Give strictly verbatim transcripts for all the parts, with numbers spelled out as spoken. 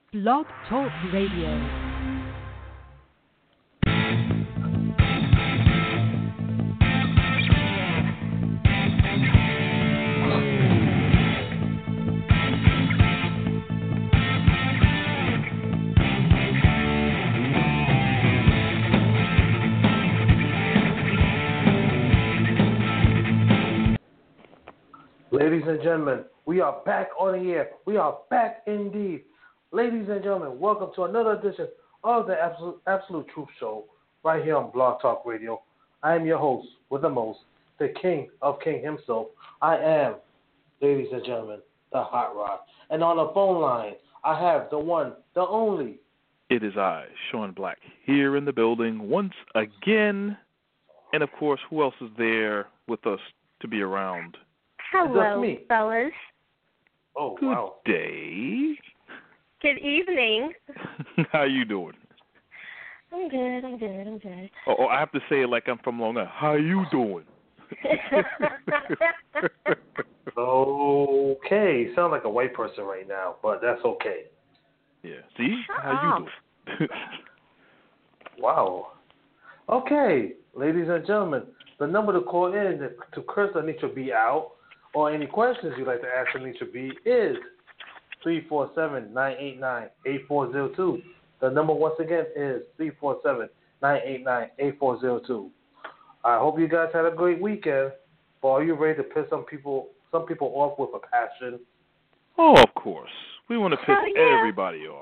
Blog Talk Radio. Ladies and gentlemen, we are back on the air. We are back indeed. Ladies and gentlemen, welcome to another edition of the Absolute, Absolute Truth Show right here on Blog Talk Radio. I am your host with the most, the king of king himself. I am, ladies and gentlemen, the Hot Rod. And on the phone line, I have the one, the only. It is I, Sean Black, here in the building once again. And of course, who else is there with us to be around? Hello, me. fellas. Oh, Good wow. day. Good evening. How you doing? I'm good, I'm good, I'm good. Oh, oh, I have to say it like I'm from Long Island. How you doing? Okay, sound like a white person right now, but that's okay. Yeah, see? Shut How you doing? Wow. Okay, ladies and gentlemen, the number to call in to curse Anitra B out or any questions you'd like to ask Anitra B is three four seven, nine eight nine, eight four zero two. The number once again is three four seven, nine eight nine, eight four zero two. I hope you guys had a great weekend. But are you ready to piss some people some people off with a passion? Oh, of course. We want to piss Oh, yeah. everybody off.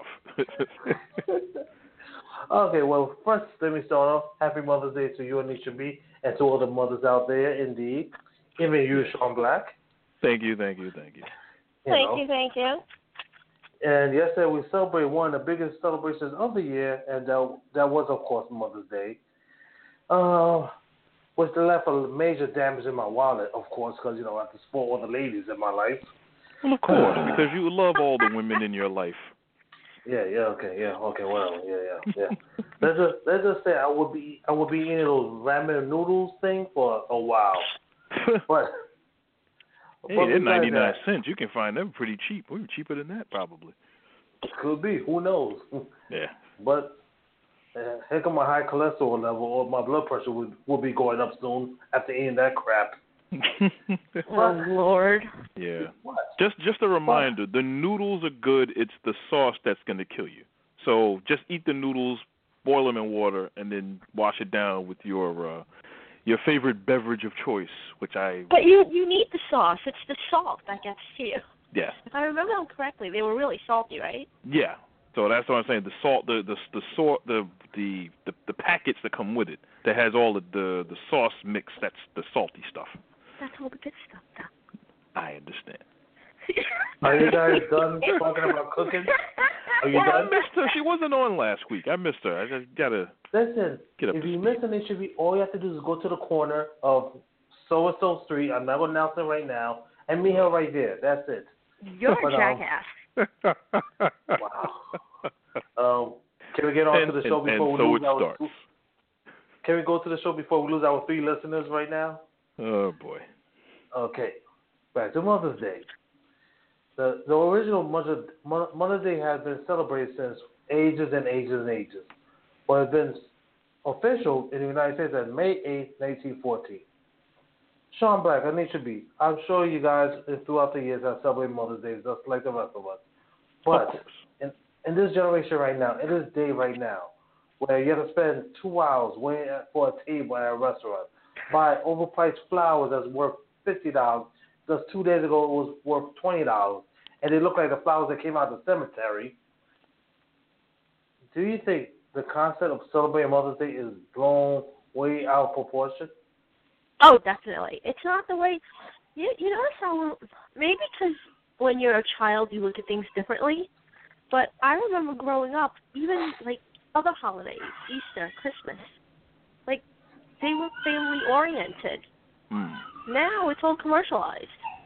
Okay, well, first, let me start off. Happy Mother's Day to you, Anitra B, and to all the mothers out there, indeed. Even you, Sean Black. Thank you, thank you, thank you. You Thank know. you, thank you. And yesterday we celebrated one of the biggest celebrations of the year, and that, that was, of course, Mother's Day. Uh, which left a major damage in my wallet, of course, because, you know, I have to support all the ladies in my life. Well, of course, because you love all the women in your life. Yeah, yeah, okay, yeah, okay, well, yeah, yeah, yeah. let's just let's just say I would be I would be eating those ramen noodles thing for a while, but Hey, but they're besides ninety-nine that, cents. You can find them pretty cheap. Well, cheaper than that, probably. could be, who knows? Yeah. But uh, heck, my high cholesterol level or my blood pressure would will be going up soon after eating that crap. Oh, Lord. Yeah. What? Just just a reminder, the noodles are good. It's the sauce that's going to kill you. So just eat the noodles, boil them in water, and then wash it down with your uh, your favorite beverage of choice, which I... But you you need the sauce. It's the salt that gets to you. Yeah. If I remember them correctly, they were really salty, right? Yeah. So that's what I'm saying. The salt, the the the salt, the the the, the packets that come with it that has all the, the the sauce mix. That's the salty stuff. That's all the good stuff, though. I understand. Are you guys done talking about cooking? Are you Well, I done? missed her. She wasn't on last week. I missed her. I just gotta Listen, get up if to you speed. miss an interview, all you have to do is go to the corner of so and so street. I'm not going to announce it right now, and meet her right there. That's it. You're But, a um, jackass. Wow. Um, can we get on and, to the show and, before and we so lose it our? starts. Can we go to the show before we lose our three listeners right now? Oh boy. Okay. Back to Mother's Day. The the original Mother, Mother's Day has been celebrated since ages and ages and ages, but it's been official in the United States on May eighth, nineteen fourteen. Sean Black, Anitra B, I'm sure you guys throughout the years have celebrated Mother's Day just like the rest of us. But in, in this generation right now, in this day right now, where you have to spend two hours waiting for a table at a restaurant, buy overpriced flowers that's worth fifty dollars, just two days ago it was worth twenty dollars, and they look like the flowers that came out of the cemetery. Do you think the concept of celebrating Mother's Day is blown way out of proportion? Oh, definitely. It's not the way you you notice how maybe because when you're a child you look at things differently. But I remember growing up, even like other holidays, Easter, Christmas, like they were family oriented. Mm. Now it's all commercialized.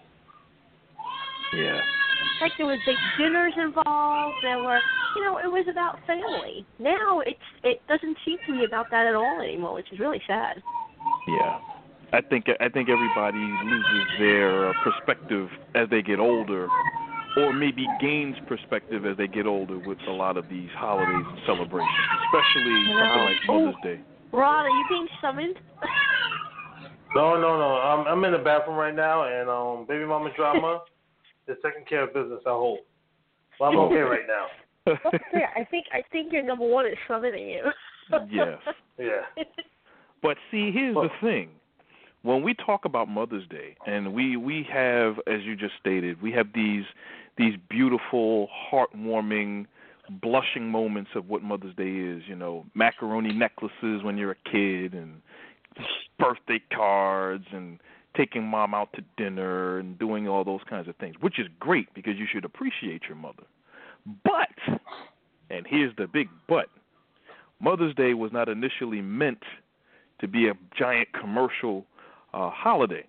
Yeah. Like there was big dinners involved. There were, you know, it was about family. Now it's it doesn't seem to be about that at all anymore, which is really sad. Yeah. I think I think everybody loses their uh, perspective as they get older or maybe gains perspective as they get older with a lot of these holidays and celebrations, especially something like Mother's Day. Ron, are you being summoned? No, no, no. I'm I'm in the bathroom right now, and um, baby mama drama is taking care of business. I hope. Well, I'm okay right now. Yeah, I think I think your number one is summoning you. Yes. Yeah. But see, here's Well, the thing. When we talk about Mother's Day, and we, we have, as you just stated, we have these these beautiful, heartwarming, blushing moments of what Mother's Day is. You know, macaroni necklaces when you're a kid, and birthday cards, and taking mom out to dinner, and doing all those kinds of things, which is great because you should appreciate your mother. But, and here's the big but, Mother's Day was not initially meant to be a giant commercial uh, holiday.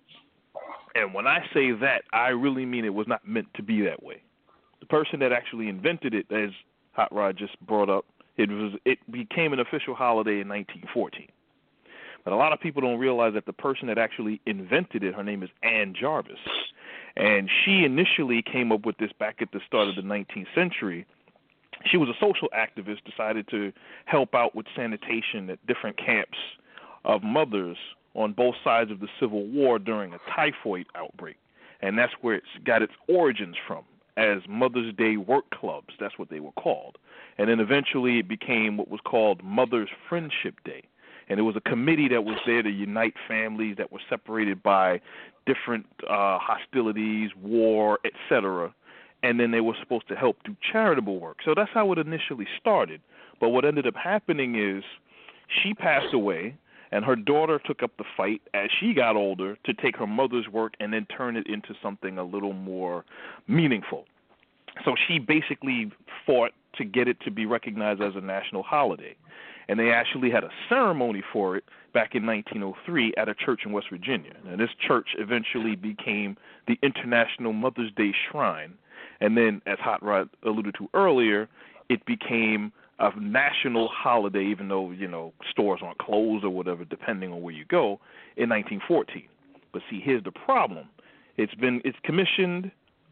And when I say that, I really mean it was not meant to be that way. The person that actually invented it, as Hot Rod just brought up, it was it became an official holiday in nineteen fourteen. But a lot of people don't realize that the person that actually invented it, her name is Ann Jarvis. And she initially came up with this back at the start of the nineteenth century. She was a social activist, decided to help out with sanitation at different camps of mothers on both sides of the Civil War during a typhoid outbreak. And that's where it's got its origins from, as Mother's Day work clubs. That's what they were called. And then eventually it became what was called Mother's Friendship Day. And it was a committee that was there to unite families that were separated by different uh, hostilities, war, et cetera. And then they were supposed to help do charitable work. So that's how it initially started. But what ended up happening is she passed away, and her daughter took up the fight as she got older to take her mother's work and then turn it into something a little more meaningful. So she basically fought to get it to be recognized as a national holiday. And they actually had a ceremony for it back in nineteen oh three at a church in West Virginia. And this church eventually became the International Mother's Day Shrine. And then, as Hot Rod alluded to earlier, it became a national holiday, even though, you know, stores aren't closed or whatever, depending on where you go, in nineteen fourteen. But see, here's the problem. It's been it's commissioned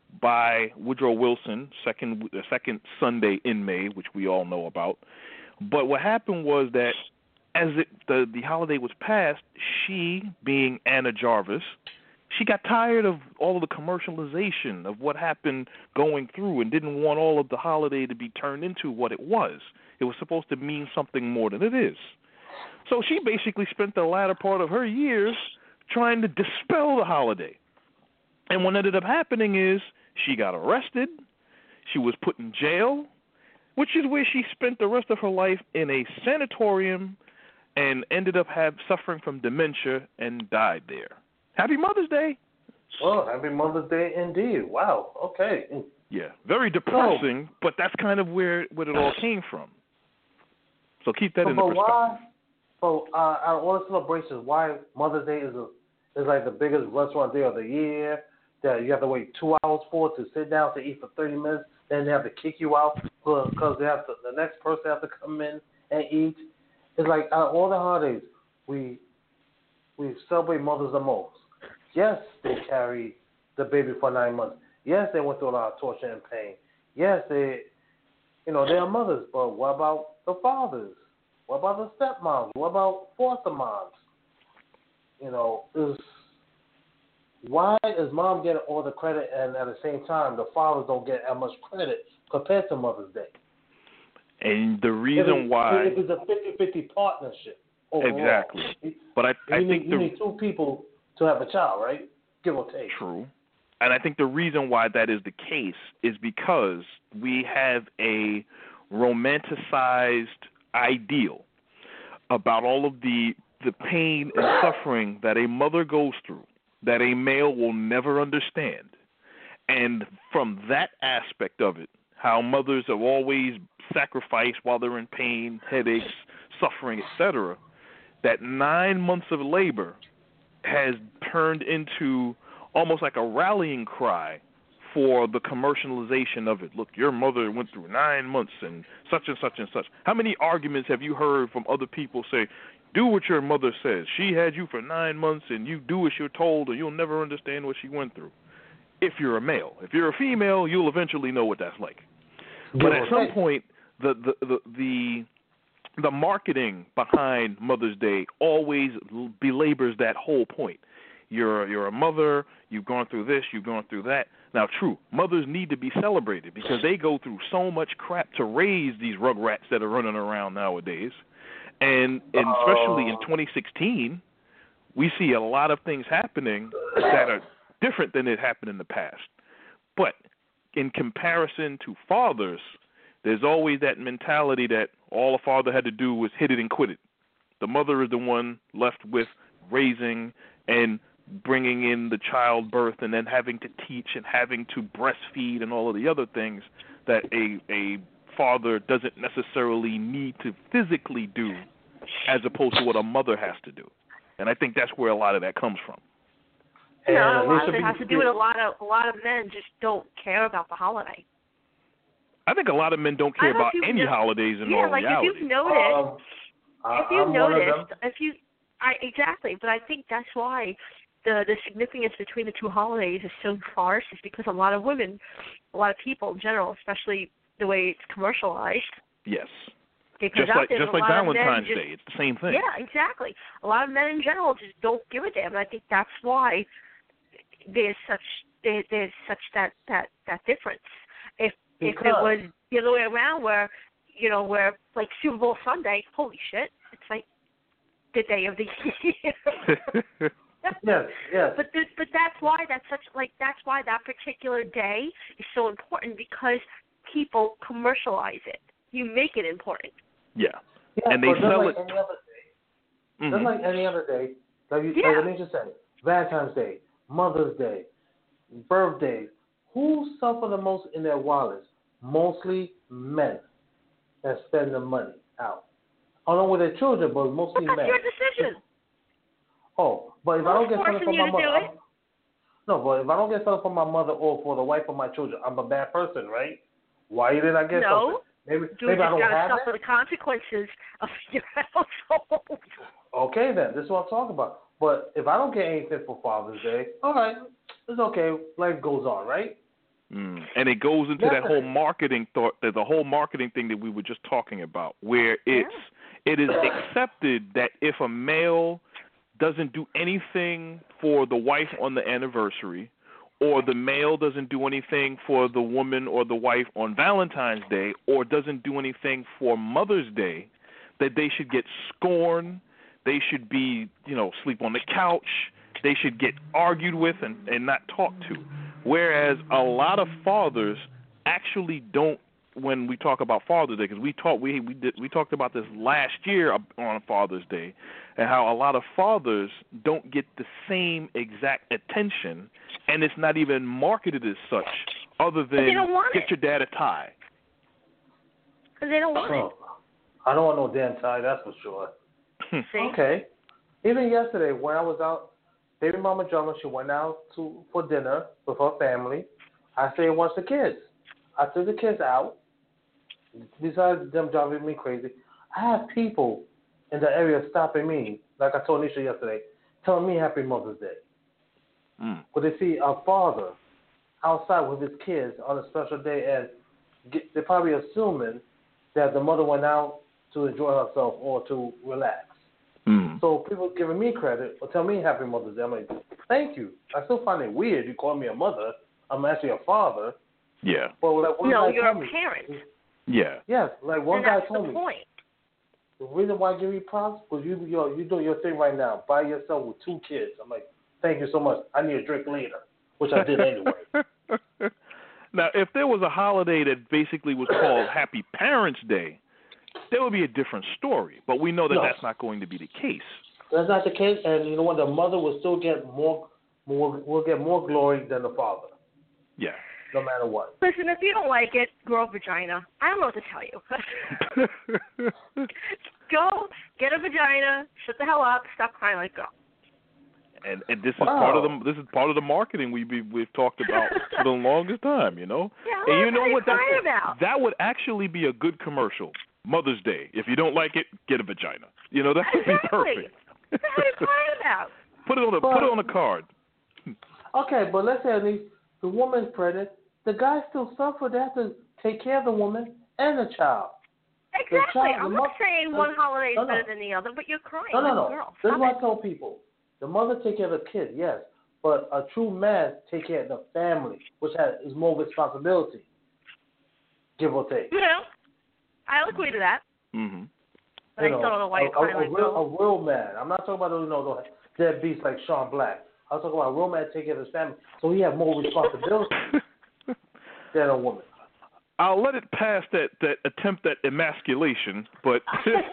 by Woodrow Wilson, second the second Sunday in May, which we all know about. But what happened was that as it, the, the holiday was passed, she, being Anna Jarvis, she got tired of all of the commercialization of what happened going through and didn't want all of the holiday to be turned into what it was. It was supposed to mean something more than it is. So she basically spent the latter part of her years trying to dispel the holiday. And what ended up happening is she got arrested, she was put in jail, which is where she spent the rest of her life in a sanatorium and ended up have, suffering from dementia and died there. Happy Mother's Day. Well, happy Mother's Day indeed. Wow. Okay. Yeah, very depressing, oh. but that's kind of where, where it all came from. So keep that so, in the perspective. Why, so, uh, out of all the celebrations, why Mother's Day is a, is like the biggest restaurant day of the year that you have to wait two hours for to sit down to eat for thirty minutes, then they have to kick you out because they have to, the next person has to come in and eat. It's like out of all the holidays, we we celebrate mothers the most. Yes, they carry the baby for nine months. Yes, they went through a lot of torture and pain. Yes, they, you know, they are mothers. But what about the fathers? What about the stepmoms? What about foster moms? You know, is why is mom getting all the credit and at the same time the fathers don't get as much credit compared to Mother's Day? And the reason if why it is a fifty-fifty partnership overall. Exactly. But I, I you think need, the, you need two people to have a child, right? Give or take. True. And I think the reason why that is the case is because we have a romanticized ideal about all of the the pain and suffering that a mother goes through that a male will never understand. And from that aspect of it, how mothers have always sacrificed while they're in pain, headaches, suffering, et cetera, that nine months of labor has turned into almost like a rallying cry for the commercialization of it. Look, your mother went through nine months and such and such and such. How many arguments have you heard from other people say, do what your mother says. She had you for nine months and you do as you're told or you'll never understand what she went through. if you're a male. If you're a female, you'll eventually know what that's like. Give But or at some take. point, the the the the, the marketing behind Mother's Day always belabors that whole point. You're you're a mother. You've gone through this. You've gone through that. Now, true, mothers need to be celebrated because they go through so much crap to raise these rugrats that are running around nowadays. And, and especially in twenty sixteen, we see a lot of things happening that are different than it happened in the past. But in comparison to fathers, there's always that mentality that all a father had to do was hit it and quit it. The mother is the one left with raising and bringing in the childbirth and then having to teach and having to breastfeed and all of the other things that a a father doesn't necessarily need to physically do as opposed to what a mother has to do. And I think that's where a lot of that comes from. You know, And a lot it of it should has be- to do with a lot of a lot of men just don't care about the holiday. I think a lot of men don't care I don't know about if you've any no- holidays in Yeah, all like reality. if you've noticed, Um, I- if you've I'm one of them. noticed, if you, I exactly, but I think that's why the the significance between the two holidays is so sparse, is because a lot of women, a lot of people in general, especially the way it's commercialized, Yes. they put it Just out like there, just but a like lot of men Valentine's just- Day, it's the same thing. Yeah, exactly. A lot of men in general just don't give a damn, and I think that's why there's such there, there's such that, that, that difference. If if it Because- was the other way around, where you know, where like Super Bowl Sunday, holy shit, it's like the day of the year. Yes, yes. But this, but that's why that's such like that's why that particular day is so important, because people commercialize it. You make it important. Yeah. Yeah, And they but just sell like it- any other day. Mhm. Just like any other day, like you, Yeah. like Anisha said, Valentine's Day, Mother's Day, birthdays. Who suffer the most in their wallets? Mostly men that spend the money out. Along with their children, but mostly But that's men. your decision. Oh, but if I'm I don't get forcing something from you my to mother, do I'm, it. no, but if I don't get something from my mother or for the wife of my children, I'm a bad person, right? Why didn't I get No. something? Maybe, Dude, maybe I just don't gotta have suffer it. the consequences of your household. Okay, then. This is what I'm talking about. But if I don't get anything for Father's Day, all right, it's okay. Life goes on, right? Mm. And it goes into that whole Definitely. marketing thought, the the whole marketing thing that we were just talking about, where it's it is accepted that if a male doesn't do anything for the wife on the anniversary, or the male doesn't do anything for the woman or the wife on Valentine's Day, or doesn't do anything for Mother's Day, that they should get scorned, they should be, you know, sleep on the couch, they should get argued with and, and not talked to. Whereas a lot of fathers actually don't, when we talk about Father's Day, because we talked we we did we talked about this last year on Father's Day, and how a lot of fathers don't get the same exact attention, and it's not even marketed as such, other than they don't want get it. your dad a tie. Because they don't want Oh, I don't want no damn tie, that's for sure. it. See? Okay. Even yesterday when I was out, baby mama Drummer, she went out to for dinner with her family. I said, watch the kids. I took the kids out. Besides them driving me crazy, I have people in the area stopping me, like I told Nisha yesterday, telling me Happy Mother's Day. Mm. But they see a father outside with his kids on a special day, and get, they're probably assuming that the mother went out to enjoy herself or to relax. Mm. So people giving me credit or tell me Happy Mother's Day. I'm like, thank you. I still find it weird you call me a mother. I'm actually a father. Yeah. But like one No, guy you're a told me, parent. Yeah. yes, like one And guy that's told the me, point. the reason why I give you props was you you you doing your thing right now by yourself with two kids. I'm like, thank you so much. I need a drink later, which I did anyway. Now, if there was a holiday that basically was called Happy Parents' Day, there would be a different story. But we know that No. that's not going to be the case. That's not the case, and you know what? The mother will still get more, more will get more glory than the father, Yeah. no matter what. Listen, if you don't like it, grow a vagina. I don't know what to tell you. Go get a vagina, shut the hell up, stop crying, let it go. and and this is Wow. part of the this is part of the marketing we we we've talked about for the longest time, you know. Yeah, And you what know are you what? That crying about? that would actually be a good commercial. Mother's Day. If you don't like it, get a vagina. You know, that would be Exactly. perfect. What are you crying about? Put it on a But- put it on a card. Okay, but let's say at least the woman's pregnant, the guy still suffers. They have to take care of the woman and the child. Exactly. The child, I'm the not mother, saying one holiday is no, no. better than the other, but you're crying No, no, like no. a girl. This is Stop what it. I tell people. The mother take care of the kid, yes, but a true man take care of the family, which has is more responsibility, give or take. Yeah, I'll agree to that. Mm-hmm. But You I still don't know why a, you're crying a, a like a real, girl. a real man. I'm not talking about you know the deadbeats like Sean Black. I'm talking about a real man take care of his family, so he have more responsibility than a woman. I'll let it pass that, that attempt at emasculation, but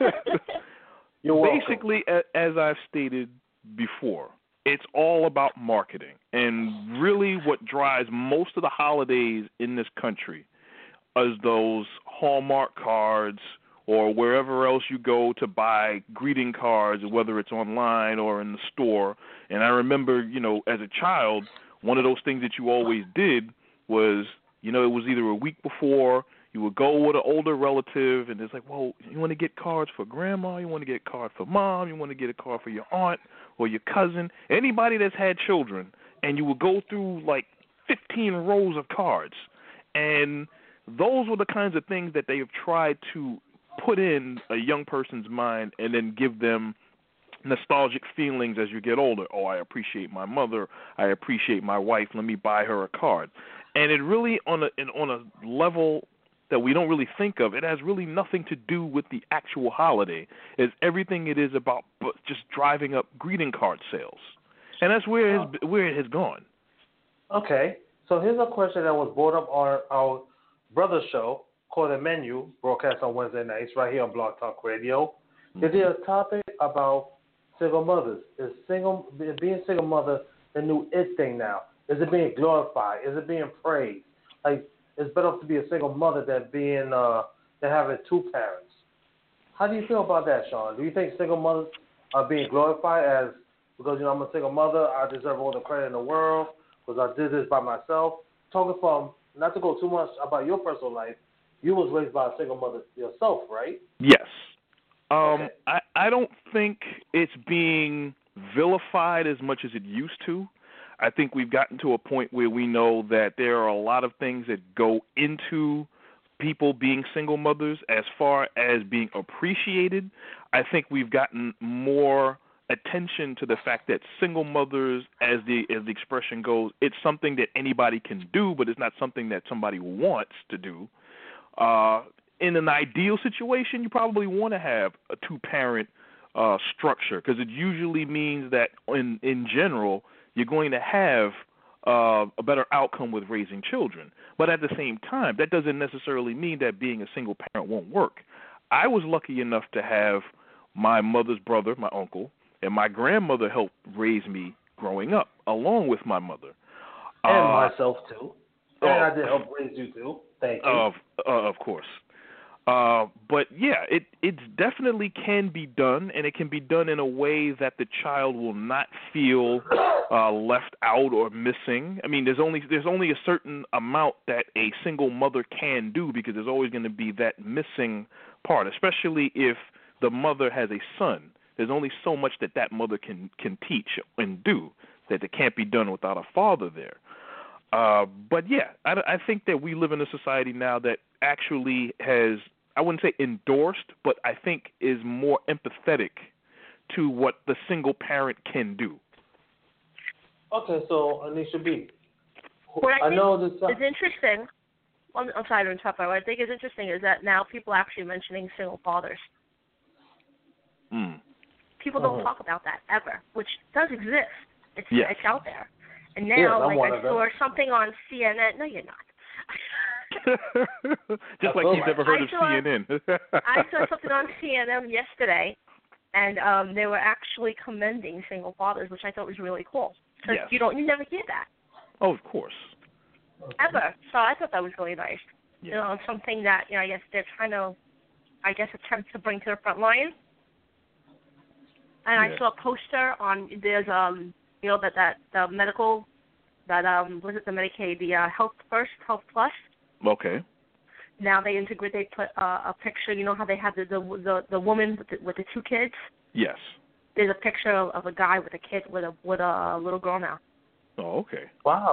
You're welcome. basically, a- as I've stated before, it's all about marketing. And really what drives most of the holidays in this country is those Hallmark cards or wherever else you go to buy greeting cards, whether it's online or in the store. And I remember, you know, as a child, one of those things that you always did was, you know, it was either a week before, you would go with an older relative, and it's like, well, you want to get cards for grandma, you want to get a card for mom, you want to get a card for your aunt or your cousin, anybody that's had children, and you would go through like fifteen rows of cards. And those were the kinds of things that they have tried to put in a young person's mind and then give them nostalgic feelings as you get older. Oh, I appreciate my mother. I appreciate my wife. Let me buy her a card. And it really, on a on a level that we don't really think of, it has really nothing to do with the actual holiday. It's everything it is about just driving up greeting card sales. And that's where it has, where it has gone. Okay. So here's a question that was brought up on our brother show called The Menu, broadcast on Wednesday nights right here on Blog Talk Radio. Mm-hmm. Is there a topic about single mothers? Is single being single mother the new it thing now? Is it being glorified? Is it being praised? Like, it's better to be a single mother than being uh, than having two parents. How do you feel about that, Sean? Do you think single mothers are being glorified as because you know I'm a single mother, I deserve all the credit in the world because I did this by myself? Talking from not to go too much about your personal life, you was raised by a single mother yourself, right? Yes. Um, okay. I I don't think it's being vilified as much as it used to. I think we've gotten to a point where we know that there are a lot of things that go into people being single mothers as far as being appreciated. I think we've gotten more attention to the fact that single mothers, as the as the expression goes, it's something that anybody can do, but it's not something that somebody wants to do. Uh, in an ideal situation, you probably want to have a two-parent uh, structure because it usually means that in in general, you're going to have uh, a better outcome with raising children. But at the same time, that doesn't necessarily mean that being a single parent won't work. I was lucky enough to have my mother's brother, my uncle, and my grandmother help raise me growing up, along with my mother. And uh, myself, too. And uh, I did help raise you, too. Thank you. Of, uh, of course. Uh, but yeah, it it definitely can be done, and it can be done in a way that the child will not feel uh, left out or missing. I mean, there's only there's only a certain amount that a single mother can do because there's always going to be that missing part, especially if the mother has a son. There's only so much that that mother can can teach and do that it can't be done without a father there. Uh, but yeah, I, I think that we live in a society now that actually has, I wouldn't say endorsed, but I think is more empathetic to what the single parent can do. Okay, so Anisha B. What I, I think know this is interesting. I'm, I'm sorry to interrupt. What I think is interesting is that now people are actually mentioning single fathers. Mm. People uh-huh. don't talk about that ever, which does exist. It's yes. it's out there. And now, yes, like I saw something on C N N. No, you're not. Just like you've never heard I of saw, C N N. I saw something on C N N yesterday, and um, they were actually commending single fathers, which I thought was really cool. Because yes. you don't, you never hear that. Oh, of course. Ever. So I thought that was really nice. Yeah. You know, something that you know, I guess they're trying to, I guess, attempt to bring to the front line. And yeah. I saw a poster on there's um, you know that that the medical. That um, was it the Medicaid, the uh, Health First, Health Plus. Okay. Now they integrate. They put uh, a picture. You know how they had the the the, the woman with the, with the two kids. Yes. There's a picture of, of a guy with a kid with a with a little girl now. Oh, okay. Wow,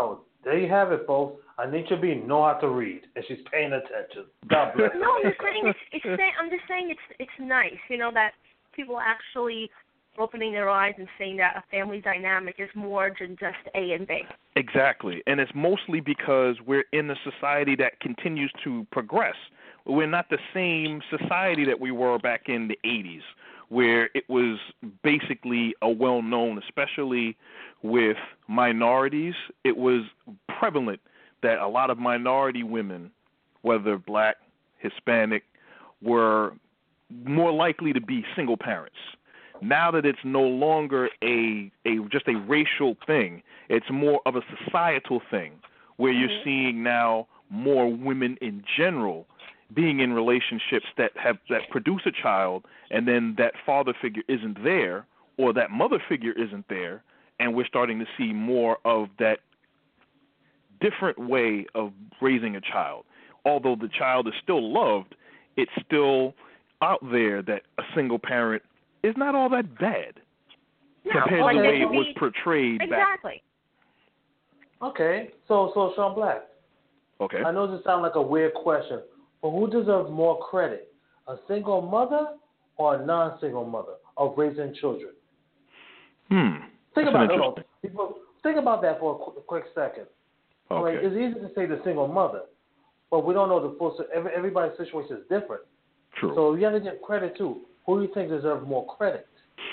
There you have it, folks. Anitra B know how to read, and she's paying attention. God bless. No, I'm just saying it's, it's say, I'm just saying it's it's nice, you know, that people actually opening their eyes and saying that a family dynamic is more than just A and B. Exactly, and it's mostly because we're in a society that continues to progress. We're not the same society that we were back in the eighties, where it was basically a well-known, especially with minorities, it was prevalent that a lot of minority women, whether black, Hispanic, were more likely to be single parents. Now that it's no longer a, a just a racial thing, it's more of a societal thing where you're mm-hmm. seeing now more women in general being in relationships that have that produce a child, and then that father figure isn't there or that mother figure isn't there, and we're starting to see more of that different way of raising a child. Although the child is still loved, it's still out there that a single parent is not all that bad no, compared like to the way it it was be, portrayed exactly. back. Okay, so so Sean Black. Okay. I know this sounds like a weird question, but who deserves more credit, a single mother or a non-single mother of raising children? Hmm. Think That's about it. interesting. People, think about that for a quick, quick second. Okay. I mean, it's easy to say the single mother, but we don't know the full. Every, everybody's situation is different. True. So you have to give credit too. Who do you think deserves more credit?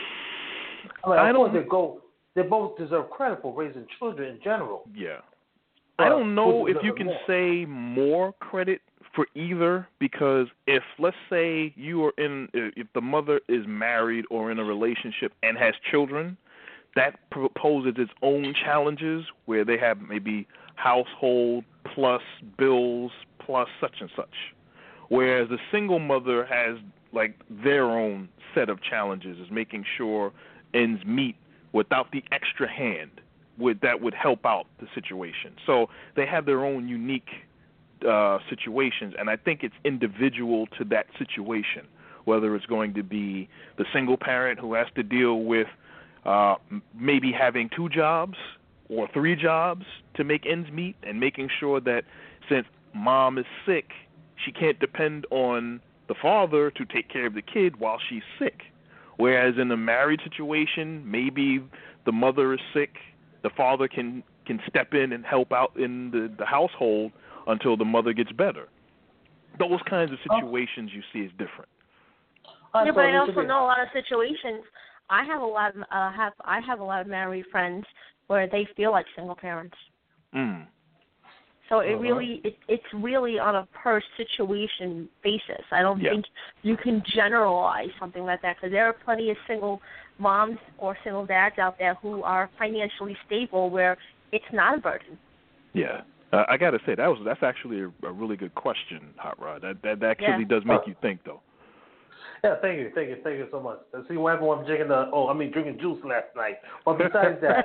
I mean, I of course don't... they go. They both deserve credit for raising children in general. Yeah. But I don't know if you it can more? say more credit for either, because if, let's say, you are in, if the mother is married or in a relationship and has children, that poses its own challenges where they have maybe household plus bills plus such and such. Whereas the single mother has like their own set of challenges, is making sure ends meet without the extra hand would that would help out the situation. So they have their own unique uh, situations, and I think it's individual to that situation, whether it's going to be the single parent who has to deal with uh, maybe having two jobs or three jobs to make ends meet, and making sure that since mom is sick, she can't depend on the father to take care of the kid while she's sick. Whereas in a married situation, maybe the mother is sick, the father can, can step in and help out in the, the household until the mother gets better. Those kinds of situations you see is different. Right, Yeah, so but I you also should be- know a lot of situations. I have a lot of uh, have I have a lot of married friends where they feel like single parents. Mm. So it Uh-huh. really it, it's really on a per situation basis. I don't Yeah. think you can generalize something like that, because there are plenty of single moms or single dads out there who are financially stable where it's not a burden. Yeah. Uh, I got to say, that was that's actually a, a really good question, Hot Rod. That, that, that actually Yeah. does make you think, though. Yeah, thank you, thank you, thank you so much. Let's see what everyone drinking the. Oh, I mean drinking juice last night. But besides that,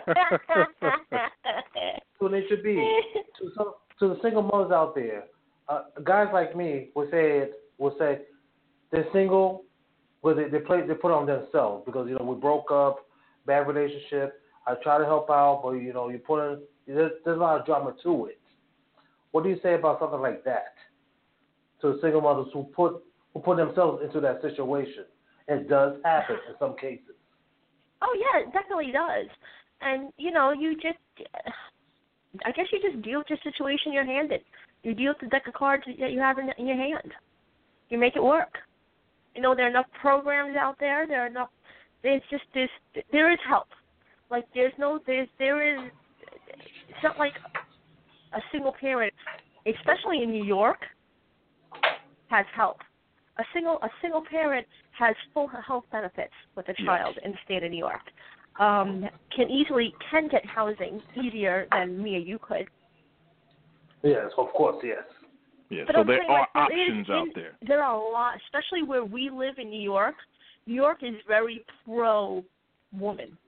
so they should be to, some, to the single mothers out there. Uh, guys like me will say will say they're single, but they they play they put it on themselves because you know we broke up, bad relationship. I try to help out, but you know you put in there's, there's a lot of drama to it. What do you say about something like that to the single mothers who put who put themselves into that situation? It does happen in some cases. Oh yeah, it definitely does. And you know, you just, I guess you just deal with your situation you're handed. You deal with the deck of cards that you have in, in your hand. You make it work. You know, there are enough programs out there. There are enough. There's just this. There is help. Like there's no. There's there is. It's not like a single parent, especially in New York, has help. A single a single parent has full health benefits with a child Yes. in the state of New York. Um, can easily can get housing easier than me or you could. Yes, of course, yes. Yeah, But so I'm there saying, are like, there options is, out in, there. There are a lot, especially where we live in New York. New York is very pro woman.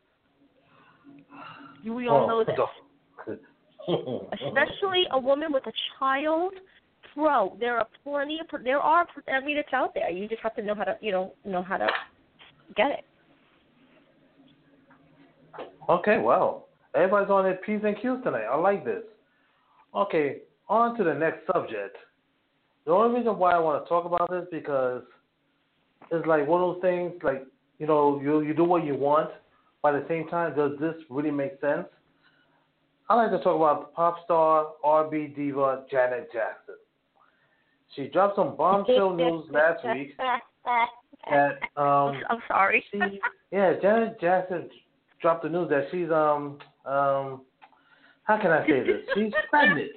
We all know this. Especially a woman with a child. Pro. There are plenty of. There are. I mean, it's out there. You just have to know how to. You know, know how to get it. Okay, well, everybody's on their P's and Q's tonight. I like this. Okay, on to the next subject. The only reason why I want to talk about this because it's like one of those things, like, you know, you you do what you want, but at the same time, does this really make sense? I like to talk about pop star R and B diva Janet Jackson. She dropped some bombshell news last week that um I'm sorry. she yeah Janet Jackson dropped the news that she's um um how can I say this? She's pregnant.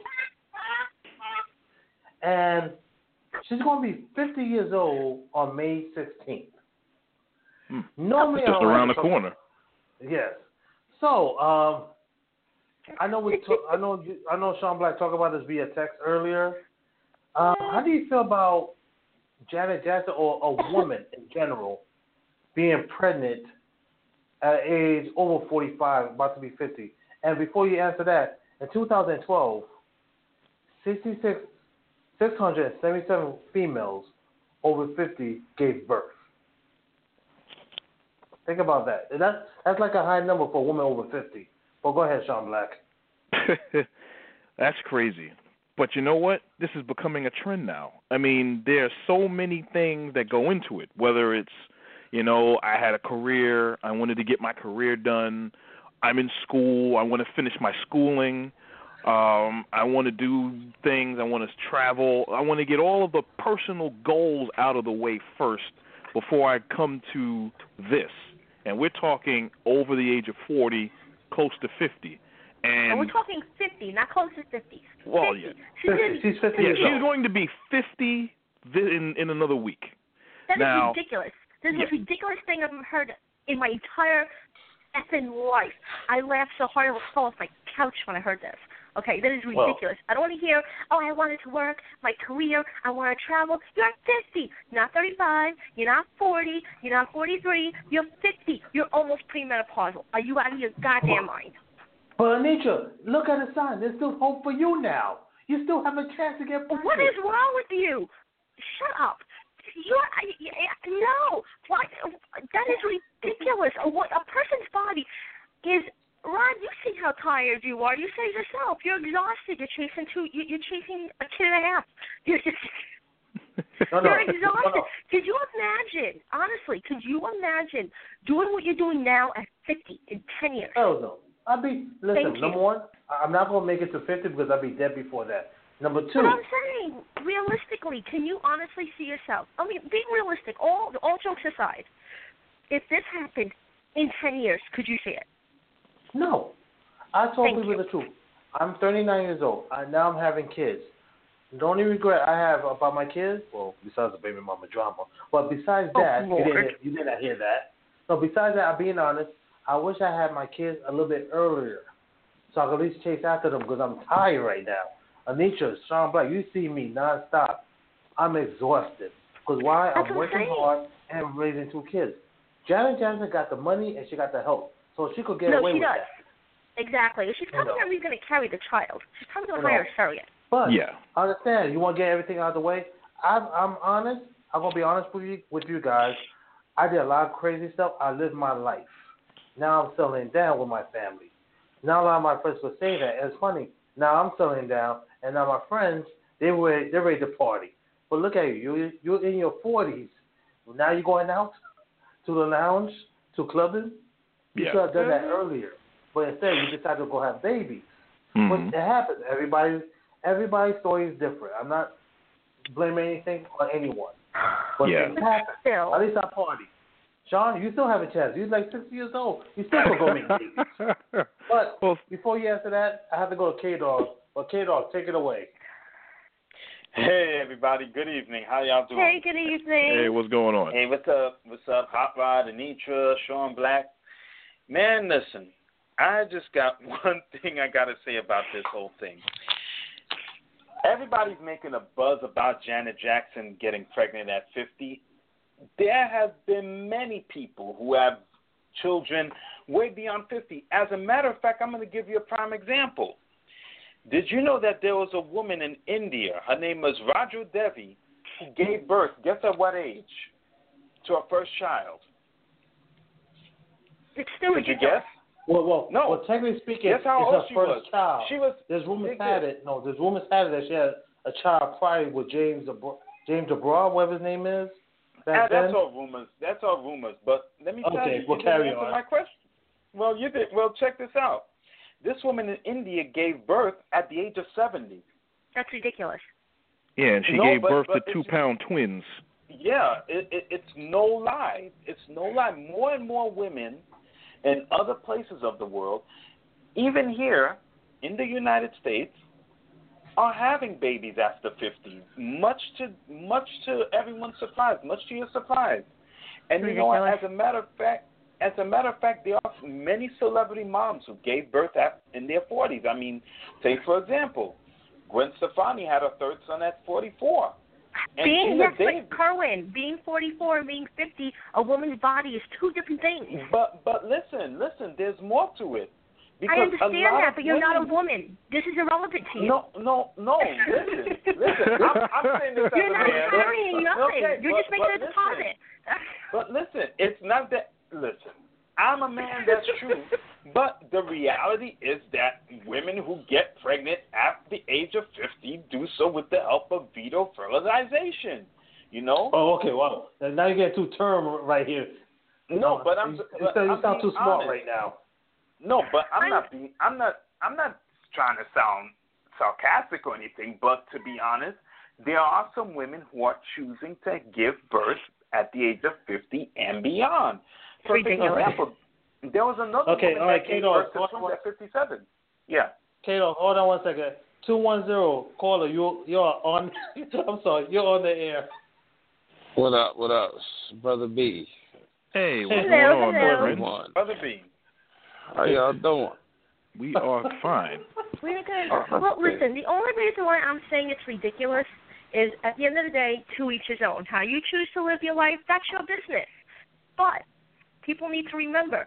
And she's going to be fifty years old on May sixteenth. Hmm. Normally, Just I around the talk, corner. Yes. So, um, I know we talk, I know you, I know Sean Black talked about this via text earlier. Um, how do you feel about Janet Jackson or a woman in general being pregnant at age over forty-five, about to be fifty? And before you answer that, in two thousand twelve, sixty-six six hundred seventy-seven females over fifty gave birth. Think about that. That's, that's like a high number for a woman over fifty. But go ahead, Sean Black. That's crazy. But you know what? This is becoming a trend now. I mean, there are so many things that go into it, whether it's, you know, I had a career, I wanted to get my career done, I'm in school, I want to finish my schooling, Um, I want to do things. I want to travel. I want to get all of the personal goals out of the way first before I come to this. And we're talking over the age of forty, close to fifty. And, and we're talking fifty, not close to fifty. Well, fifty. yeah. She's, fifty. She's fifty Yeah, years she's old. going to be fifty in, in another week. That now, is ridiculous. This is yeah. the most ridiculous thing I've heard in my entire effing life. I laughed so hard I was falling off my couch when I heard this. Okay, that is ridiculous. Well, I don't want to hear, oh, I wanted to work, my career, I want to travel. You're fifty, not thirty-five, you're not forty, you're not forty-three, you're fifty. You're almost premenopausal. Are you out of your goddamn mind? But Anitra, look at the sign. There's still hope for you now. You still have a chance to get pregnant. What is wrong with you? Shut up. You're, I, I, no. What? That is ridiculous. A, a person's body is... Ron, you see how tired you are. You say yourself, you're exhausted. You're chasing two. You're chasing a kid and a half. You're just. no, no, you're exhausted. no, no. Could you imagine? Honestly, could you imagine doing what you're doing now at fifty in ten years? Hell no. I'll be. Listen, Thank number you. one, I'm not gonna make it to fifty because I'll be dead before that. Number two. But I'm saying, realistically, can you honestly see yourself? I mean, being realistic. All all jokes aside, if this happened in ten years, could you see it? No. I told Thank people you. the truth. I'm thirty-nine years old. I, now I'm having kids. The only regret I have about my kids, well, besides the baby mama drama, but besides Oh, that, you Lord. didn't, you did not hear that. So besides that, I'm being honest, I wish I had my kids a little bit earlier so I could at least chase after them because I'm tired right now. Anitra, Sean Black, you see me nonstop. I'm exhausted. Because why? That's I'm what I'm working saying. hard and raising two kids. Janet Jackson got the money and she got the help. So she could get No, away she with does. that. Exactly. She's probably You know. not even going to carry the child. She's probably going to You know. hire a surrogate. But Yeah. I understand. You want to get everything out of the way. I'm, I'm honest. I'm gonna be honest with you, with you guys. I did a lot of crazy stuff. I lived my life. Now I'm settling down with my family. Now a lot of my friends would say that. And it's funny. Now I'm settling down, and now my friends they were they're ready to party. But look at you. You you're in your forties. Now you're going out to the lounge, to clubbing. You Yeah. should have done that Mhm. earlier. But instead, you decided to go have babies. Mhm. But it happens. Everybody, everybody's story is different. I'm not blaming anything on anyone. But Yeah. things happen. Still. At least I party. Sean, you still have a chance. You're like sixty years old. You still can go make babies. But Well, before you answer that, I have to go to K-Dog. Well, K-Dog, take it away. Hey, everybody. Good evening. How y'all doing? Hey, good evening. hey, what's going on? Hey, what's up? What's up? Hot Rod, Anitra, Sean Black. Man, listen. I just got one thing I got to say about this whole thing. Everybody's making a buzz about Janet Jackson getting pregnant at fifty. There have been many people who have children way beyond fifty. As a matter of fact, I'm going to give you a prime example. Did you know that there was a woman in India, her name was Raju Devi, who gave birth, guess at what age, to her first child? It's still Did you ridiculous. guess? Well, well, No. well, technically speaking, Guess it's how her old she first was? child. She was. There's rumors big had deal. it. No, there's rumors had it that she had a child prior with James Abra- James Abroad, whatever his name is. Ah, Back that's then. all rumors. That's all rumors. But let me tell Okay, you, well, you carry didn't answer on. my question. Well, you did. Well, check this out. This woman in India gave birth at the age of seventy. That's ridiculous. Yeah, and she No, gave but- birth but to it's- two-pound twins. Yeah, it, it, it's no lie. It's no lie. More and more women in other places of the world, even here in the United States, are having babies after fifty. Much to much to everyone's surprise, much to your surprise. And you know what? As a matter of fact, as a matter of fact, there are many celebrity moms who gave birth at, in their forties. I mean, say for example, Gwen Stefani had her third son at forty-four. And Being Gina yes, Davis, but Kerwin, being forty-four and being fifty, a woman's body is two different things. But but listen, listen. There's more to it. Because I a understand lot that, of but you're not a women- woman. This is irrelevant to you. No, no, no. Listen, listen. I'm, I'm saying this as You're a not man. carrying nothing. Okay, you're but, just making but a deposit. But listen, it's not that. Listen, I'm a man. That's true. But the reality is that women who get pregnant at the age of fifty do so with the help of fetal fertilization. You know. Oh, okay. Well, now you're getting too term right here. No, Uh, but I'm. You, but you I'm sound being too smart honest. right now. No, but I'm I'm- not being. I'm not. I'm not trying to sound sarcastic or anything. But to be honest, there are some women who are choosing to give birth at the age of fifty and beyond. So, for Ridiculous. example, there was another Okay, woman all right, that gave Kato, birth to hold twins on. at fifty-seven. Yeah. Kato, hold on one second. Two one zero caller, you you're on. I'm sorry, you're on the air. What up? What up, brother B? Hey, what's Hello, going on, hello. my friend? Everyone, Brother B. how y'all doing? We are fine. We're good. Oh, Well, okay. listen, the only reason why I'm saying it's ridiculous is at the end of the day, to each his own. How you choose to live your life, that's your business. But people need to remember,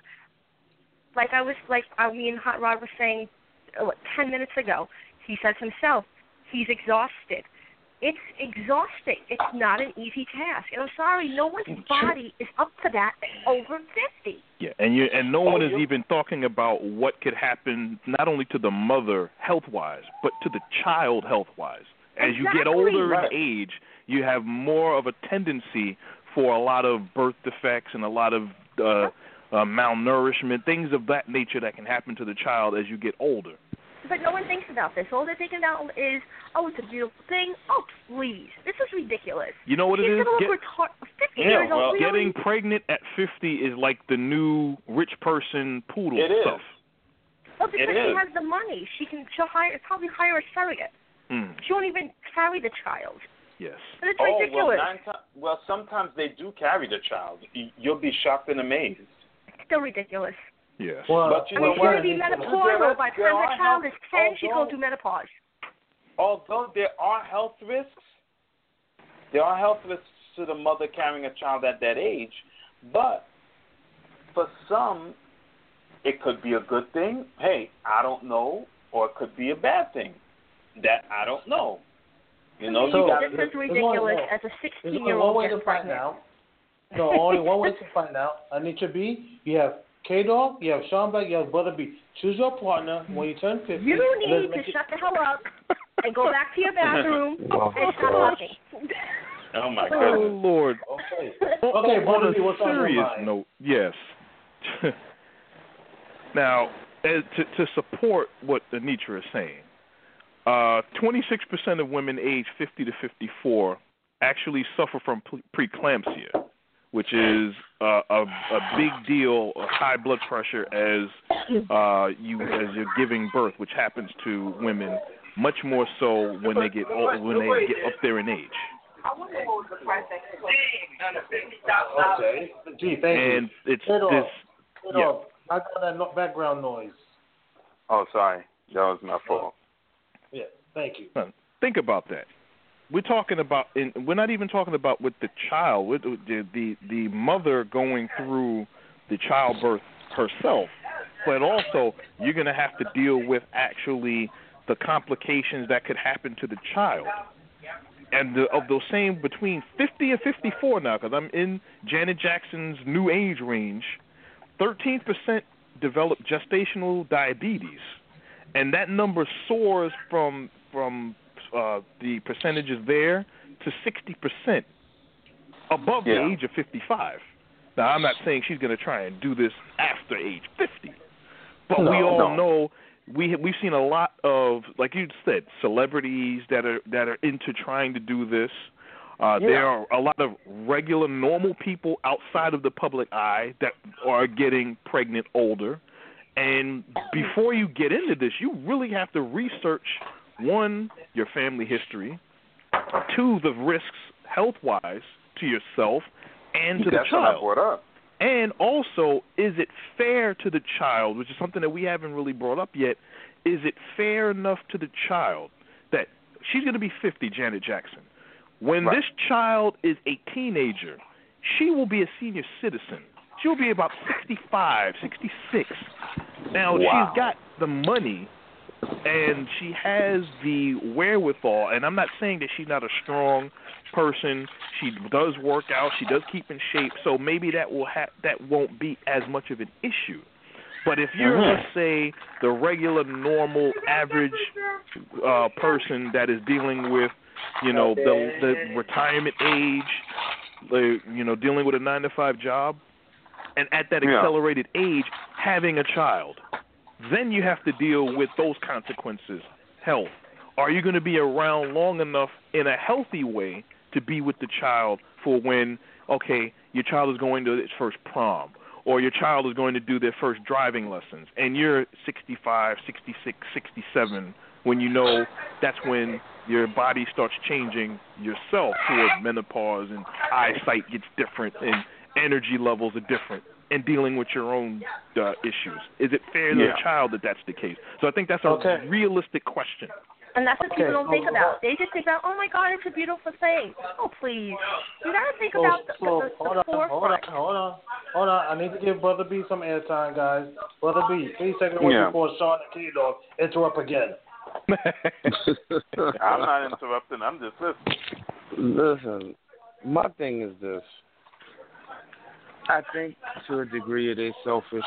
like I was, like I mean, Hot Rod was saying uh, what, ten minutes ago, he says himself, he's exhausted. It's exhausting. It's not an easy task. And I'm sorry, no one's body is up to that at over fifty. Yeah, and you and no one Oh, is you- even talking about what could happen not only to the mother health-wise, but to the child health-wise. As you get Exactly. older Right. in age, you have more of a tendency for a lot of birth defects and a lot of uh, uh, malnourishment, things of that nature that can happen to the child as you get older. But no one thinks about this. All they're thinking about is, oh, it's a beautiful thing. Oh, please. This is ridiculous. You know what it She's is? going to Get- look retarded. fifty Yeah, years well, old. Really? Getting pregnant at fifty is like the new rich person poodle It is. stuff. Well, because It she is. has the money. She can, she'll hire, probably hire a surrogate. Mm, She won't even carry the child. yes. And it's Oh well, ridiculous. nine times. Well, sometimes they do carry the child. Y- You'll be shocked and amazed. It's still ridiculous. Yes. Well, But you I know mean, she's what? going to be There menopausal is- by the there time are the child health- is ten. She's although- going through menopause. Although there are health risks, there are health risks to the mother carrying a child at that age, but for some, it could be a good thing. Hey, I don't know, or it could be a bad thing. That I don't know. You know, So- you got This is there's ridiculous one- as a There's only sixteen-year-old one way gets to find pregnant. out. No, only one way to find out. Anitra B, you have K-Dog, you have Sean Black, you have Brother B. Choose your partner when you turn fifty. You and need let's to make it- shut the hell up and go back to your bathroom Oh, and stop gosh. talking. Oh my Oh goodness. Lord. Okay. O- Okay, on Brother a B, what's on your serious mind? note, yes. Now, as to, to support what Anitra is saying, uh, twenty-six percent of women aged fifty to fifty-four actually suffer from pre- preeclampsia, which is uh, a, a big deal of high blood pressure as uh, you as you're giving birth, which happens to women much more so when they get old, when they get up there in age. Okay. Gee, thank And you. it's K-Dog, this. K-Dog, knock down that no- background noise. Oh, sorry. That was my fault. Yeah, thank you. Huh. Think about that. We're talking about, and we're not even talking about with the child, with the the, the mother going through the childbirth herself, but also you're going to have to deal with actually the complications that could happen to the child. And the, of those same between fifty and fifty-four now, because I'm in Janet Jackson's new age range, thirteen percent develop gestational diabetes, and that number soars from from uh, the percentages there to sixty percent above Yeah. the age of fifty-five. Now, I'm not saying she's going to try and do this after age fifty, but No, we all no. know we we've seen a lot of, like you said, celebrities that are that are into trying to do this. Uh, Yeah. There are a lot of regular, normal people outside of the public eye that are getting pregnant older. And before you get into this, you really have to research, one, your family history, two, the risks health-wise to yourself and to That's the what I child. brought up. And also, is it fair to the child, which is something that we haven't really brought up yet, is it fair enough to the child that she's going to be fifty, Janet Jackson. When Right. this child is a teenager, she will be a senior citizen. She will be about sixty-five, sixty-six. Now, Wow. she's got the money and she has the wherewithal, and I'm not saying that she's not a strong person. She does work out, she does keep in shape, so maybe that will ha- that won't be as much of an issue. But if you're, Mhm. let's say, the regular, normal, average uh, person that is dealing with, you know, the, the retirement age, the, you know, dealing with a nine to five job, and at that Yeah. accelerated age, having a child, then you have to deal with those consequences. Health. Are you going to be around long enough in a healthy way to be with the child for when, okay, your child is going to its first prom, or your child is going to do their first driving lessons, and you're sixty-five, sixty-six, sixty-seven, when you know that's when your body starts changing yourself toward menopause, and eyesight gets different, and energy levels are different, and dealing with your own uh, issues. Is it fair to Yeah. the child that that's the case? So I think that's a Okay. realistic question. And that's what Okay, people don't so think what- about. They just think about, oh my God, it's a beautiful thing. Oh please, you gotta think So, about the, so the, the, hold the on, hold on, forefront. hold on, hold on. I need to give Brother B some airtime, guys. Brother B, please take it away Yeah. before Sean and K-Dog interrupt again. I'm not interrupting. I'm just listening. Listen, my thing is this. I think to a degree it is selfish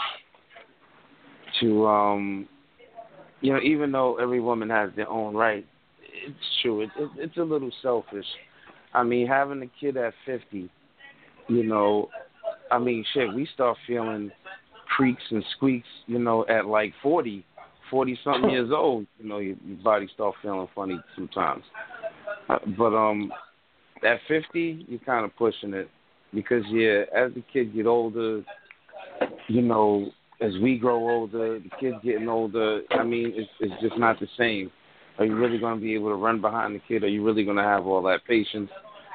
to, um, you know, even though every woman has their own right, it's true. It, it, it's a little selfish. I mean, having a kid at fifty, you know, I mean, shit, we start feeling creaks and squeaks, you know, at like forty, forty-something years old. You know, your, your body start feeling funny sometimes. Uh, but um, at fifty, you're kind of pushing it. Because, yeah, as the kids get older, you know, as we grow older, the kids getting older, I mean, it's, it's just not the same. Are you really going to be able to run behind the kid? Are you really going to have all that patience?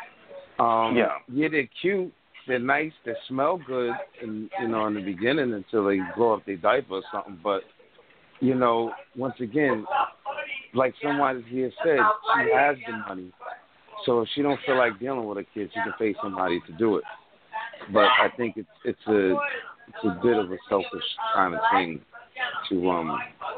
Um, Yeah. Yeah, they're cute. They're nice. They smell good, in, you know, in the beginning until they blow up their diaper or something. But, you know, once again, like someone here said, she has the money. So if she don't feel like dealing with a kid, she can pay somebody to do it. But I think it's it's a it's a bit of a selfish kind of thing to um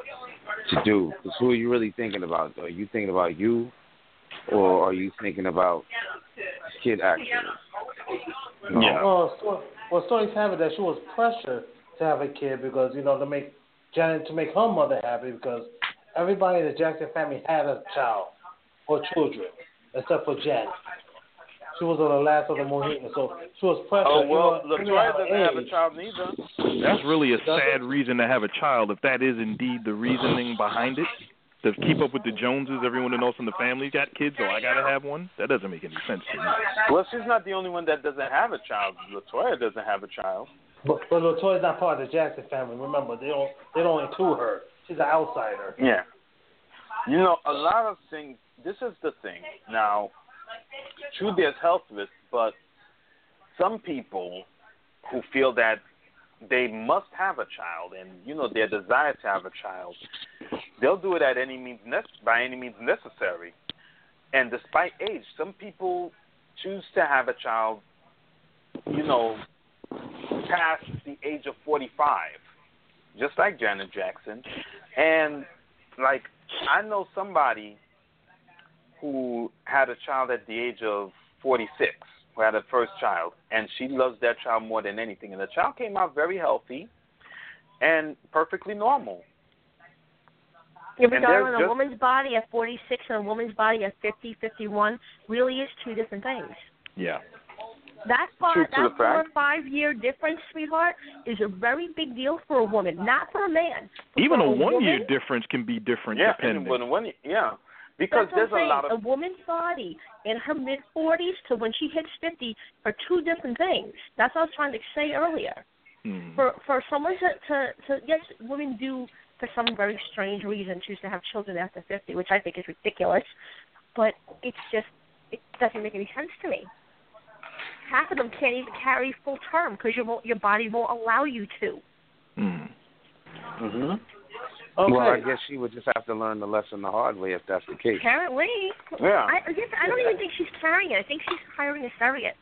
to do. Because who are you really thinking about? Are you thinking about you, or are you thinking about the kid actually? You know? Yeah. Well, so, well, stories have it that she was pressured to have a kid because, you know, to make Janet, to make her mother happy because everybody in the Jackson family had a child or children. Except for Janet. She was on the last of the Mohicans, so she was pressured. Oh, well, even, even LaToya at her doesn't have a age. child neither. That's really a That's sad reason to have a child, if that is indeed the reasoning behind it. To keep up with the Joneses, everyone else in the family got kids, so I got to have one. That doesn't make any sense to me. Well, she's not the only one that doesn't have a child. LaToya doesn't have a child. But, but LaToya's not part of the Jackson family. Remember, they don't they don't include her. She's an outsider. Yeah. You know, a lot of things, this is the thing. Now, true, there's health risks, but some people who feel that they must have a child and, you know, their desire to have a child, they'll do it at any means ne- by any means necessary. And despite age, some people choose to have a child, you know, past the age of forty-five, just like Janet Jackson. And, like, I know somebody who had a child at the age of forty-six, who had her first child, and she loves that child more than anything. And the child came out very healthy, and perfectly normal. Yeah, And regarding there's a just- woman's body at forty-six and a woman's body at fifty, fifty-one really is two different things. Yeah. That far, True to that the four or fact. five year difference, sweetheart, is a very big deal for a woman, not for a man. But Even for a a one year woman, difference can be different Yeah, depending. and when, when, yeah, because That's what there's I'm a saying. lot of A woman's body in her mid forties to when she hits fifty are two different things. That's what I was trying to say earlier. Hmm. For for someone to, to, to yes, women do for some very strange reason choose to have children after fifty, which I think is ridiculous. But it's just it doesn't make any sense to me. Half of them can't even carry full term because your your body won't allow you to. Hmm. hmm Okay. Well, I guess she would just have to learn the lesson the hard way if that's the case. Apparently, Yeah. I, I guess I don't even think she's carrying it. I think she's hiring a surrogate.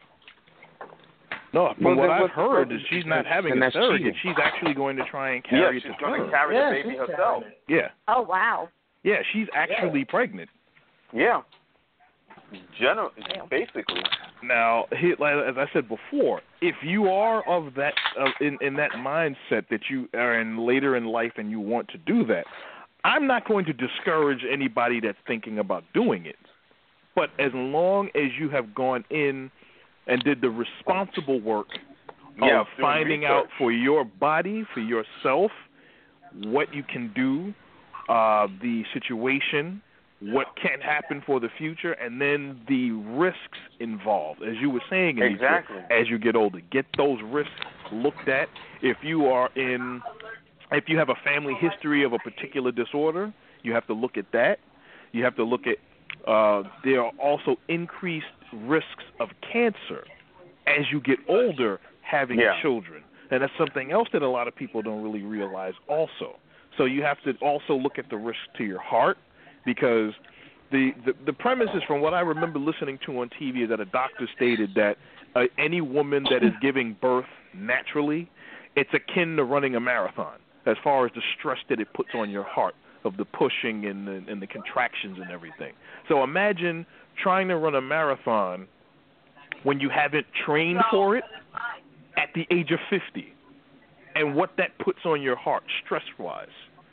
No, from Well, what then I've what's the heard purpose? is she's not having And a that's surrogate. cheating. She's actually going to try and Yeah, carry she's it to going term. to carry Yeah, the baby she's herself. carrying it. Yeah. Oh wow. Yeah, she's actually pregnant. Yeah. General, Damn. basically. Now, he- like, as I said before, if you are of that uh, in in that mindset that you are in later in life and you want to do that, I'm not going to discourage anybody that's thinking about doing it. But as long as you have gone in and did the responsible work Yeah, of doing finding out research. for your body, for yourself, what you can do, uh, the situation, what can happen for the future, and then the risks involved. As you were saying, Anitra, Exactly. as you get older, get those risks looked at. If you are in, if you have a family history of a particular disorder, you have to look at that. You have to look at, uh, there are also increased risks of cancer as you get older having Yeah. children. And that's something else that a lot of people don't really realize also. So you have to also look at the risk to your heart, because the, the, the premise is, from what I remember listening to on T V, is that a doctor stated that uh, any woman that is giving birth naturally, it's akin to running a marathon as far as the stress that it puts on your heart of the pushing and the, and the contractions and everything. So imagine trying to run a marathon when you haven't trained for it at the age of fifty, and what that puts on your heart stress-wise.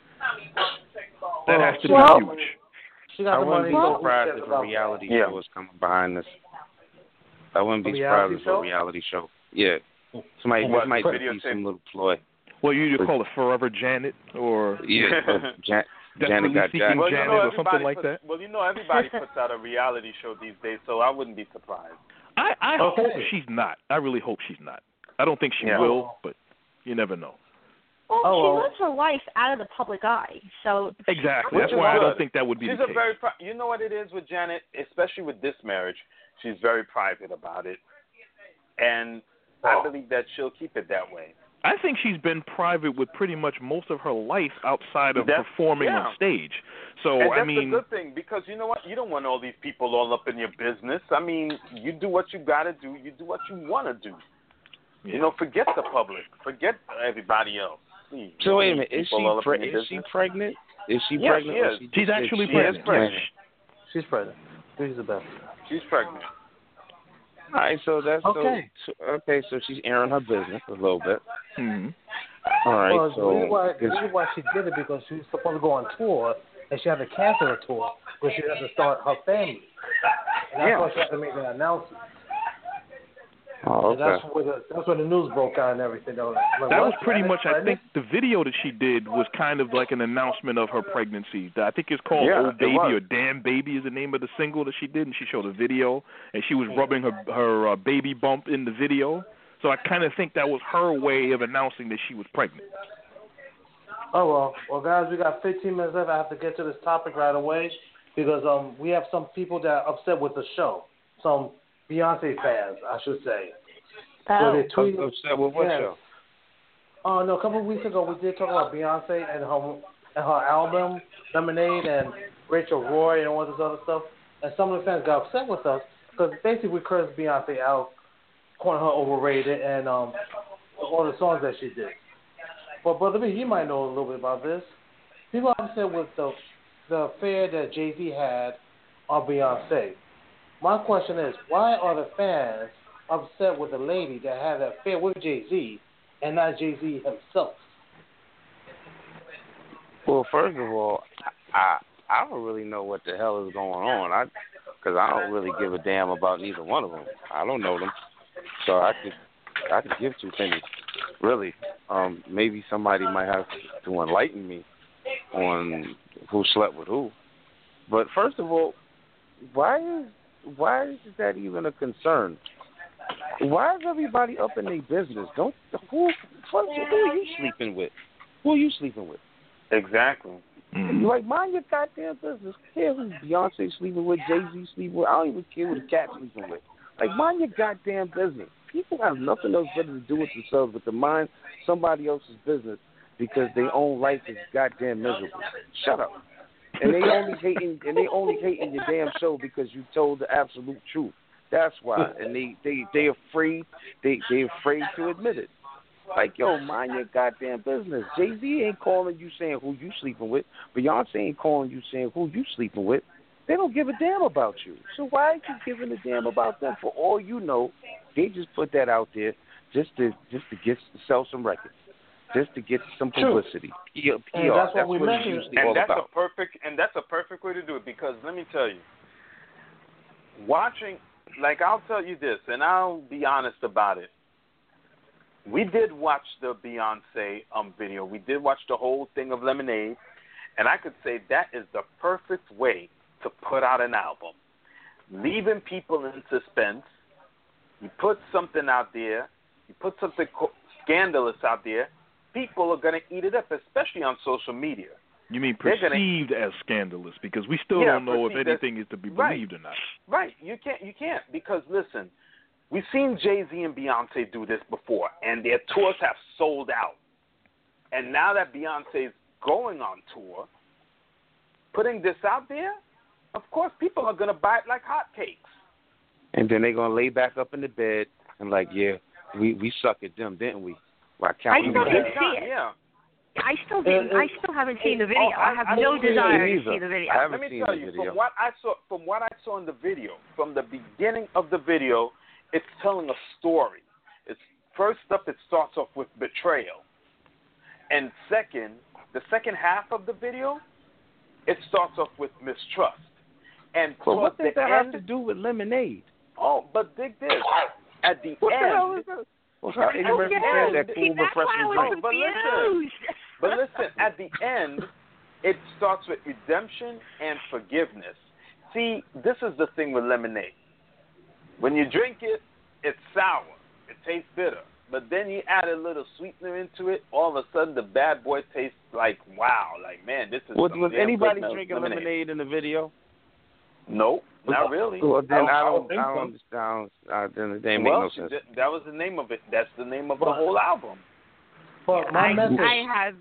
That has to be Well- huge. She got I the wouldn't money. be so who surprised cares if a about reality Yeah. show was coming behind this. I wouldn't A be reality surprised if show? a reality show. Yeah. Somebody What, this might just videotape? be some little ploy. Well, you either call it Forever Janet or Yeah. uh, Jan- Desperately Janet got Seeking Janet. Well, you Janet know, or something everybody like puts, that. Well, you know, everybody puts out a reality show these days, so I wouldn't be surprised. I, I Okay. hope she's not. I really hope she's not. I don't think she Yeah. will, but you never know. Well, Oh, she well. lives her life out of the public eye, so Exactly. Which That's is why I good. don't think that would be She's the a case. very, pri- you know what it is with Janet, especially with this marriage. She's very private about it, and I Oh. believe that she'll keep it that way. I think she's been private with pretty much most of her life outside of That's- performing yeah. on stage. So, and I that's mean, the good thing, because you know what? You don't want all these people all up in your business. I mean, you do what you got to do. You do what you want to do. yeah. You know, forget the public. Forget everybody else. Please, So wait a you minute, is people she all up pre- in your is she business. pregnant? Is she Yeah, pregnant? she or is. she she's just- actually she pregnant. is pregnant. Yes. She's pregnant. She's the best. She's pregnant. All right, so that's Okay. So, so okay, so she's airing her business a little bit. Mm-hmm. All right, Well, the so reason why, the reason why she did it because she was supposed to go on tour and she had to cancel her tour because she had to start her family. And that's Yeah. why she had to make an announcement. oh, And okay. that's where the that's where the news broke out and everything. Though. Like, That what? was pretty much, I Pregnant? think, the video that she did was kind of like an announcement of her pregnancy. I think it's called Yeah, Old it Baby was. or Damn Baby is the name of the single that she did, and she showed a video, and she was rubbing her her uh, baby bump in the video. So I kind of think that was her way of announcing that she was pregnant. Oh well, well guys, we got fifteen minutes left. I have to get to this topic right away because um we have some people that are upset with the show, some Beyonce fans, I should say. So oh, they tweeted. Upset with what yeah. show? Oh no, a couple of weeks ago we did talk about Beyonce and her and her album Lemonade and Rachel Roy and all this other stuff. And some of the fans got upset with us because basically we cursed Beyonce out, calling her overrated and um all the songs that she did. But Brother B, you might know a little bit about this. People are upset with the the affair that Jay-Z had on Beyonce. My question is, why are the fans upset with the lady that had an affair with Jay-Z and not Jay-Z himself? Well, first of all, I I don't really know what the hell is going on. I because I don't really give a damn about neither one of them. I don't know them, so I could I could give two pennies. Really, um, maybe somebody might have to enlighten me on who slept with who. But first of all, why is why is that even a concern? Why is everybody up in their business? Don't who first of all, who are you sleeping with? Who are you sleeping with? Exactly. Mm. Like, mind your goddamn business. Care who Beyonce sleeping with, Jay-Z sleeping with. I don't even care who the cat sleeping with. Like, mind your goddamn business. People have nothing else better to do with themselves but to mind somebody else's business because their own life is goddamn miserable. Shut up. And they only hating and they only hating your damn show because you told the absolute truth. That's why. And they they they afraid they they afraid to admit it. Like, yo, mind your goddamn business. Jay-Z ain't calling you saying who you sleeping with. Beyonce ain't calling you saying who you sleeping with. They don't give a damn about you. So why are you giving a damn about them? For all you know, they just put that out there just to just to get sell some records, just to get some publicity. P R. And that's what That's we what it's mentioned. usually And all that's about. a perfect and that's a perfect way to do it because let me tell you, watching like I'll tell you this, and I'll be honest about it. We did watch the Beyonce um video. We did watch the whole thing of Lemonade, and I could say that is the perfect way to put out an album, leaving people in suspense. You put something out there, you put something co- scandalous out there, people are going to eat it up, especially on social media. You mean They're perceived gonna, as scandalous because we still yeah, don't know if perceived anything as, is to be right, believed or not. Right. You can't. You can't because listen, we've seen Jay-Z and Beyonce do this before, and their tours have sold out. And now that Beyonce's going on tour, putting this out there, of course, people are going to buy it like hotcakes. And then they're gonna lay back up in the bed and like, yeah, we we suck at them, didn't we? Well, I I count still you didn't back. see it. Yeah. I still didn't. I still haven't seen the video. Oh, I- I have I no didn't see it desire to either. see the video. I haven't Let me seen tell the you, video. from what I saw, from what I saw in the video, from the beginning of the video, it's telling a story. It's first up, it starts off with betrayal, and second, the second half of the video, it starts off with mistrust. And But what towards does the that end, have to do with Lemonade? oh, but dig this. At the What end, the hell is that? Well, how Eddie Murphy Okay. said that cool, See, that's why I refreshing was drink. drink. But listen. confused. But listen, at the end, it starts with redemption and forgiveness. See, this is the thing with lemonade. When you drink it, it's sour. It tastes bitter. But then you add a little sweetener into it, all of a sudden the bad boy tastes like, wow, like, man, this is Was, some was damn anybody good drinking lemonade. lemonade in the video? Nope, not really. Well, then I I don't, don't think I so. don't understand. Uh, then it didn't make well, no sense. th- that was the name of it. That's the name of the But- whole album. But my I, message, I have.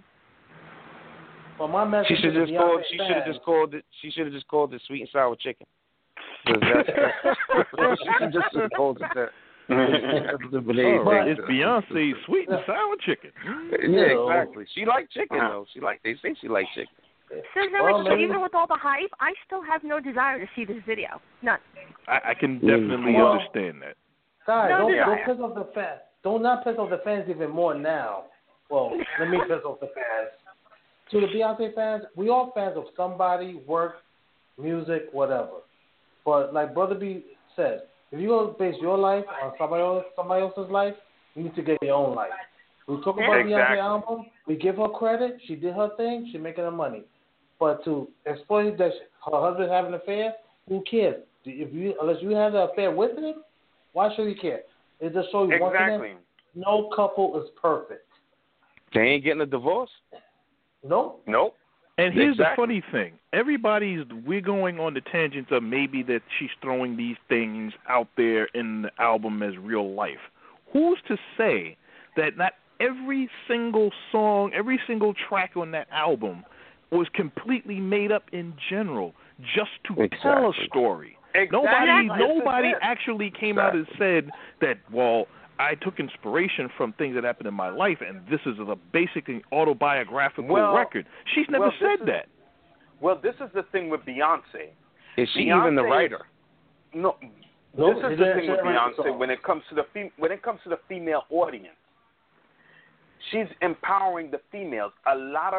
but my message She should to just the called. Beyonce She should have fans- just called it. She should have just called it sweet and sour chicken. 'Cause that's, she should just have called it that. That's the lemonade Oh, But- it's Beyonce's sweet and sour chicken. Mm. Yeah, exactly. She liked chicken though. She like they say she liked chicken. So, so Well, so maybe- even with all the hype, I still have no desire to see this video. None. I, I can definitely Well- understand that. Guys, No don't, desire. don't piss off the fans. Don't not piss off the fans even more now. Well, let me piss off the fans. To the Beyonce fans, we all fans of somebody, work, music, whatever. But like Brother B said, if you're gonna base your life on somebody else, somebody else's life, you need to get your own life. We talk about Exactly. Beyonce album. We give her credit. She did her thing. She making her money. But to exploit that she- her husband having an affair, who cares? If you unless you have an affair with him, why should you care? It just shows you once Exactly. again, no couple is perfect. They ain't getting a divorce. Nope. Nope. And here's Exactly. the funny thing. Everybody's, we're going on the tangents of maybe that she's throwing these things out there in the album as real life. Who's to say that not every single song, every single track on that album was completely made up in general just to tell a Exactly. story? Exactly. Nobody, This is nobody it. actually came out and said that, well, I took inspiration from things that happened in my life, and this is a basically autobiographical Well- record. She's never well, this said is- that. Well, this is the thing with Beyonce. Is she Beyonce even the is- writer? No, Nope, this she is the didn't- thing she with didn't write the Beyonce song. when it comes to the fem- when it comes to the female audience. She's empowering the females. A lot of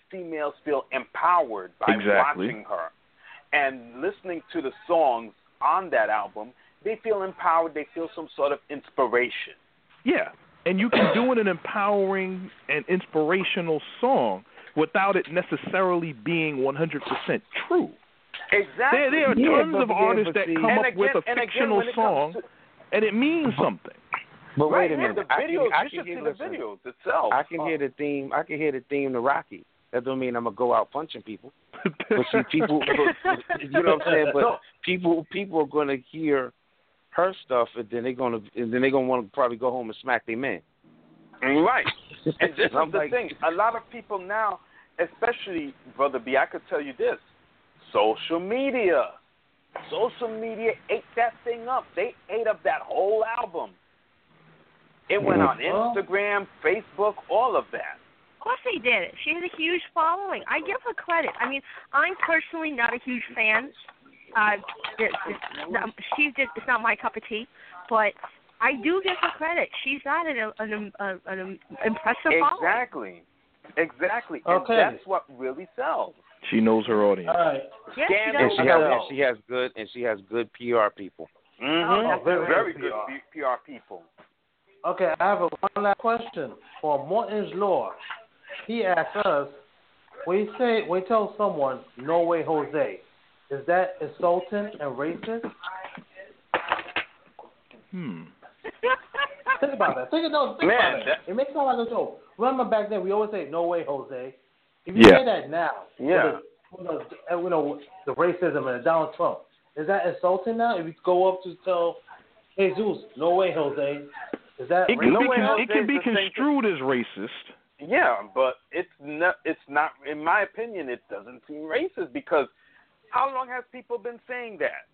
females feel empowered by Exactly. watching her and listening to the songs on that album. They feel empowered. They feel some sort of inspiration. Yeah, and you can do it an empowering and inspirational song without it necessarily being one hundred percent true. Exactly. There, there are Yeah, tons but of yeah, artists but that see- come And up again- with a and again, fictional when it song, comes to- and it means something. But Right, wait a yeah, minute. the I videos, can, I you can should hear, see the listen, videos itself. I can hear the theme. I can hear the theme to Rocky. That don't mean I'm gonna go out punching people. But see, people, you know what I'm saying? But people, people are gonna hear her stuff, and then they're gonna, and then they're gonna want to probably go home and smack their man. Right. And this is I'm the like- thing. A lot of people now, especially, Brother B, I could tell you this. Social media. Social media ate that thing up. They ate up that whole album. It went on Instagram, Facebook, all of that. Of course they did. She has a huge following. I give her credit. I mean, I'm personally not a huge fan. Uh, it, it, um, she's just it's not my cup of tea, but I do give her credit. She's got an an, an, an impressive following. Exactly. Exactly. Okay. And that's what really sells. She knows her audience. All right. Yes, she Scandal. And does. she Okay. has, Yeah. and she has good, and she has good P R people. Mm-hmm. Oh, that's very, great. very good P- P R people. Okay, I have a one last question for Morton's Law. He asked us, when you say, when you tell someone, no way, Jose, is that insulting and racist? Hmm. Think about that. Think, no, think Man, about that- that. It makes it sound like a joke. Remember back then, we always say, no way, Jose. If you Yeah. say that now, Yeah. with the, with the, you know, the racism and the Donald Trump, is that insulting now? If you go up to tell Jesus, no way, Jose, is that It can No be, way, con- Jose it can is be the same thing. construed as racist. Yeah, but it's not. It's not. In my opinion, it doesn't seem racist because how long has people been saying that?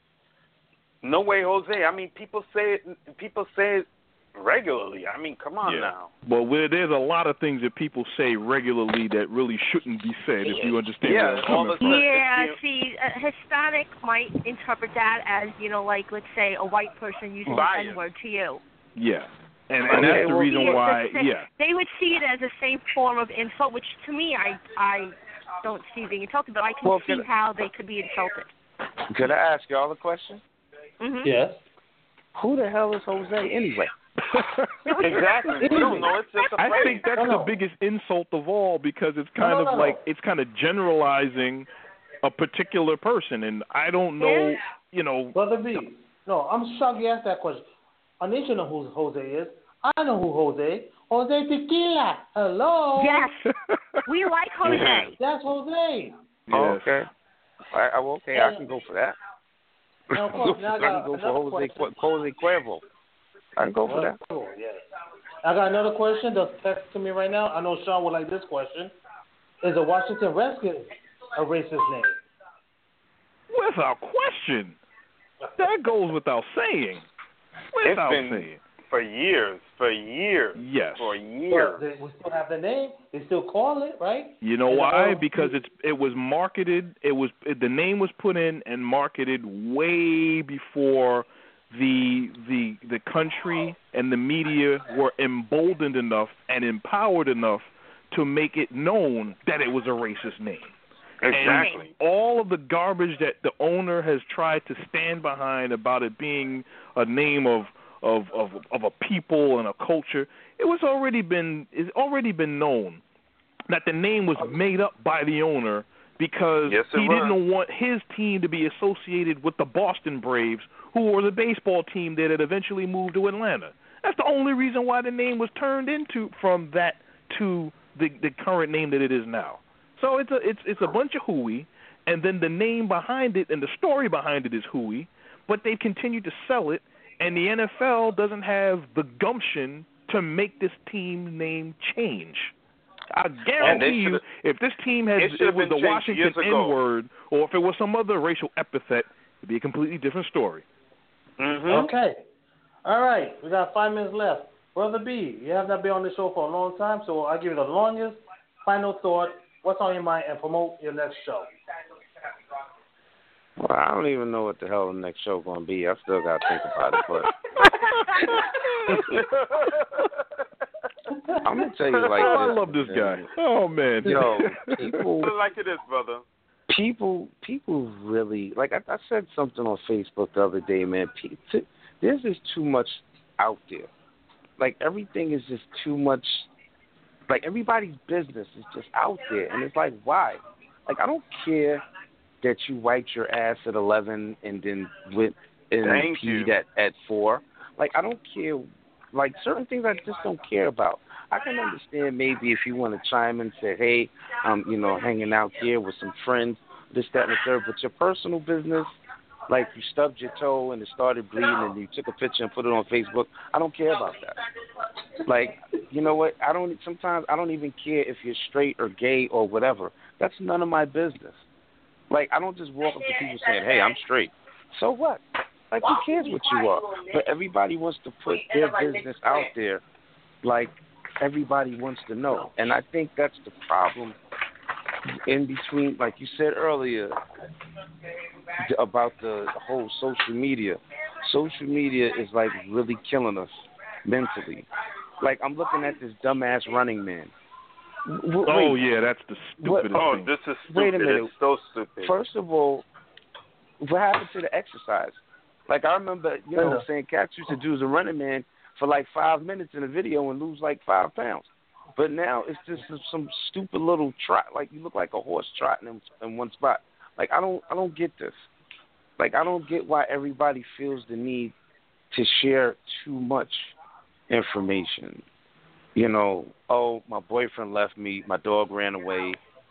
No way, Jose. I mean, people say it. People say it regularly. I mean, come on Yeah. now. Well, where there's a lot of things that people say regularly that really shouldn't be said, if you understand Yeah, where I'm all coming of from. a- Yeah, If see, a Hispanic might interpret that as, you know, like, let's say, a white person using the Bias. N-word to you. Yeah. And, Okay, and that's the well, reason See it why, the sa- yeah. They would see it as the same form of insult, which to me, I I don't see being insulted, but I can Well, see can- how they could be insulted. Could I ask y'all a question? Mm-hmm. Yes. Who the hell is Jose anyway? Exactly. We don't know. It's just a I phrase. think that's No, no. the biggest insult of all because it's kind No, of no, no. like it's kind of generalizing a particular person, and I don't know, Yeah. you know. Brother B, no, I'm shocked you asked that question. Anisha know who Jose is. I know who Jose. Jose Tequila. Hello. Yes, we like Jose. That's Jose. Oh, Yes. okay. I, I, well, okay, I can go for that. And of course, now I I got can go for another Jose, question. Jose Cuervo. I can go for that. Cool, yes. I got another question that's text to me right now. I know Sean would like this question. Is the Washington Redskins a racist name? Without question. That goes without saying. Without been- saying. For years. For years. Yes. For But years. they, we still have the name. They still call it, right? You know And, why? uh, Because it's it was marketed. It was it, the name was put in and marketed way before the the the country and the media were emboldened enough and empowered enough to make it known that it was a racist name. Exactly. And all of the garbage that the owner has tried to stand behind about it being a name of of of, of a people and a culture, it was already been it's already been known that the name was made up by the owner because Yes, it he was. didn't want his team to be associated with the Boston Braves, who were the baseball team that had eventually moved to Atlanta. That's the only reason why the name was turned into from that to the the current name that it is now. So it's a it's it's a bunch of hooey, and then the name behind it and the story behind it is hooey, but they continue to sell it, and the N F L doesn't have the gumption to make this team name change. I guarantee you, should've- if this team had it it should've was been the changed Washington years ago. N-word, or if it was some other racial epithet, it'd be a completely different story. Mm-hmm. Okay. All right. We got five minutes left. Brother B, you have not been on the show for a long time, so I'll give you the longest final thought. What's on your mind and promote your next show. Well, I don't even know what the hell the next show going to be. I still got to think about it, but I'm gonna tell you like oh, this. I love this man. guy. Oh man. Yo, people, like it is, brother. people, people really like. I, I said something on Facebook the other day, man. P- t- there's just too much out there. Like everything is just too much. Like everybody's business is just out there, and it's like, why? Like I don't care that you wiped your ass at eleven and then went and Thank peed you. at at four. Like I don't care. Like certain things I just don't care about. I can understand maybe if you want to chime in and say, hey, I'm you know hanging out here with some friends, this, that, and the third. But your personal business, like you stubbed your toe and it started bleeding and you took a picture and put it on Facebook, I don't care about that. Like, you know what? I don't. Sometimes I don't even care if you're straight or gay or whatever. That's none of my business. Like, I don't just walk up to people saying, hey, I'm straight. So what? Like, who cares what you are? But everybody wants to put their business out there like everybody wants to know. And I think that's the problem in between, like you said earlier, about the whole social media. Social media is, like, really killing us mentally. Like, I'm looking at this dumbass Running Man. W- oh wait, yeah, that's the what- stupidest Oh, thing. this is stupid. Wait a minute. It's so stupid. First of all, what happened to the exercise? Like, I remember, you know, Yeah. saying cats used to do as a Running Man for like five minutes in a video and lose like five pounds. But now it's just some, some stupid little trot. Like, you look like a horse trotting in, in one spot. Like, I don't, I don't get this. Like, I don't get why everybody feels the need to share too much information. You know, oh, my boyfriend left me, my dog ran away,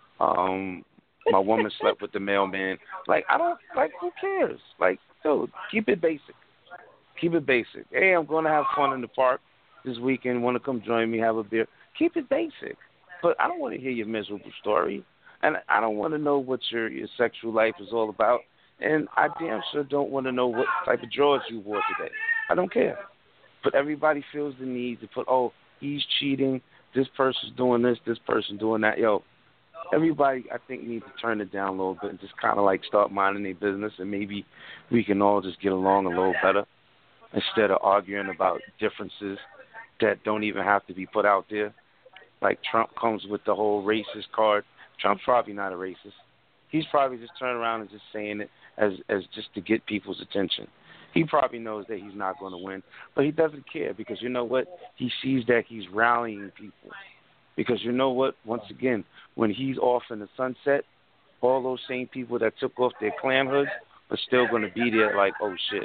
um, my woman slept with the mailman. Like, I don't, like, who cares? Like, dude, keep it basic. Keep it basic. Hey, I'm going to have fun in the park this weekend. Want to come join me, have a beer? Keep it basic. But I don't want to hear your miserable story. And I don't want to know what your, your sexual life is all about. And I damn sure don't want to know what type of drawers you wore today. I don't care. But everybody feels the need to put, oh, he's cheating, this person's doing this, this person's doing that. Yo, everybody, I think, needs to turn it down a little bit and just kind of like start minding their business, and maybe we can all just get along a little better instead of arguing about differences that don't even have to be put out there. Like Trump comes with the whole racist card. Trump's probably not a racist. He's probably just turning around and just saying it as as just to get people's attention. He probably knows that he's not going to win, but he doesn't care because you know what? He sees that he's rallying people. Because you know what? Once again, when he's off in the sunset, all those same people that took off their clan hoods are still going to be there like, oh, shit.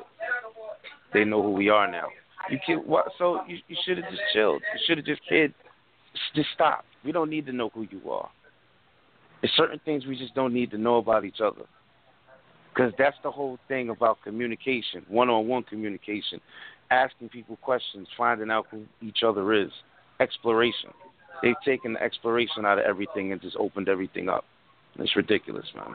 They know who we are now. You can, what, so you, you should have just chilled. You should have just, kid, just stop. We don't need to know who you are. There's certain things we just don't need to know about each other. Because that's the whole thing about communication, one-on-one communication, asking people questions, finding out who each other is, exploration. They've taken the exploration out of everything and just opened everything up. It's ridiculous, man.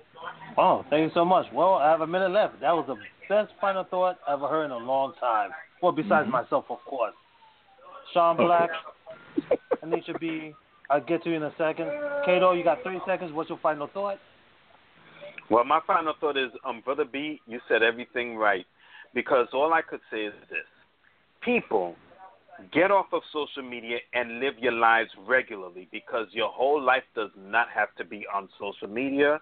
Oh, thank you so much. Well, I have a minute left. That was the best final thought I've ever heard in a long time. Well, besides mm-hmm. myself, of course. Sean Black, Anisha B, I'll get to you in a second. Kato, you got thirty seconds. What's your final thought? Well, my final thought is, um, Brother B, you said everything right. Because all I could say is this. People, get off of social media and live your lives regularly because your whole life does not have to be on social media.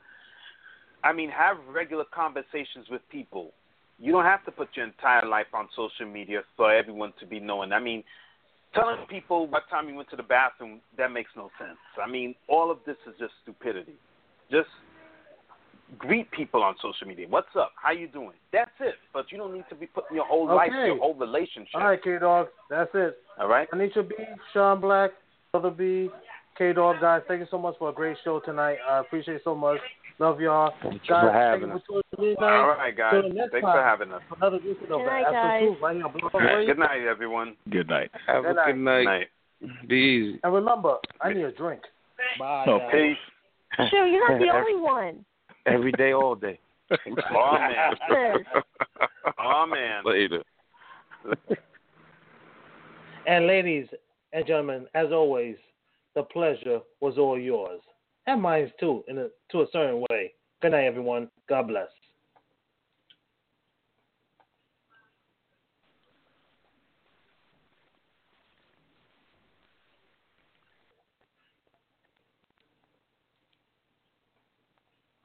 I mean, have regular conversations with people. You don't have to put your entire life on social media for everyone to be knowing. I mean, telling people what time you went to the bathroom, that makes no sense. I mean, all of this is just stupidity. Just greet people on social media. What's up? How you doing? That's it. But you don't need to be putting your whole Okay. life, your whole relationship. All right, K-Dog. That's it. All right? Anisha B, Sean Black, Brother B, K-Dog, guys, thank you so much for a great show tonight. I appreciate it so much. Love y'all. Thank you guys, for having thank us. you for tuning in. All right, guys. Till the next Thanks time, for having us. Another edition of Good night, After guys. Truth right here on Blog All right. Radio. Good night, everyone. Good night. Have Good a good night. Night. Be easy. And remember, I need a drink. Bye. Oh, guys. Peace. Sure, you're not the only one. Every day, all day. Oh, man. Oh, man. Later. And ladies and gentlemen, as always, the pleasure was all yours. And mine too, in a, to a certain way. Good night, everyone. God bless.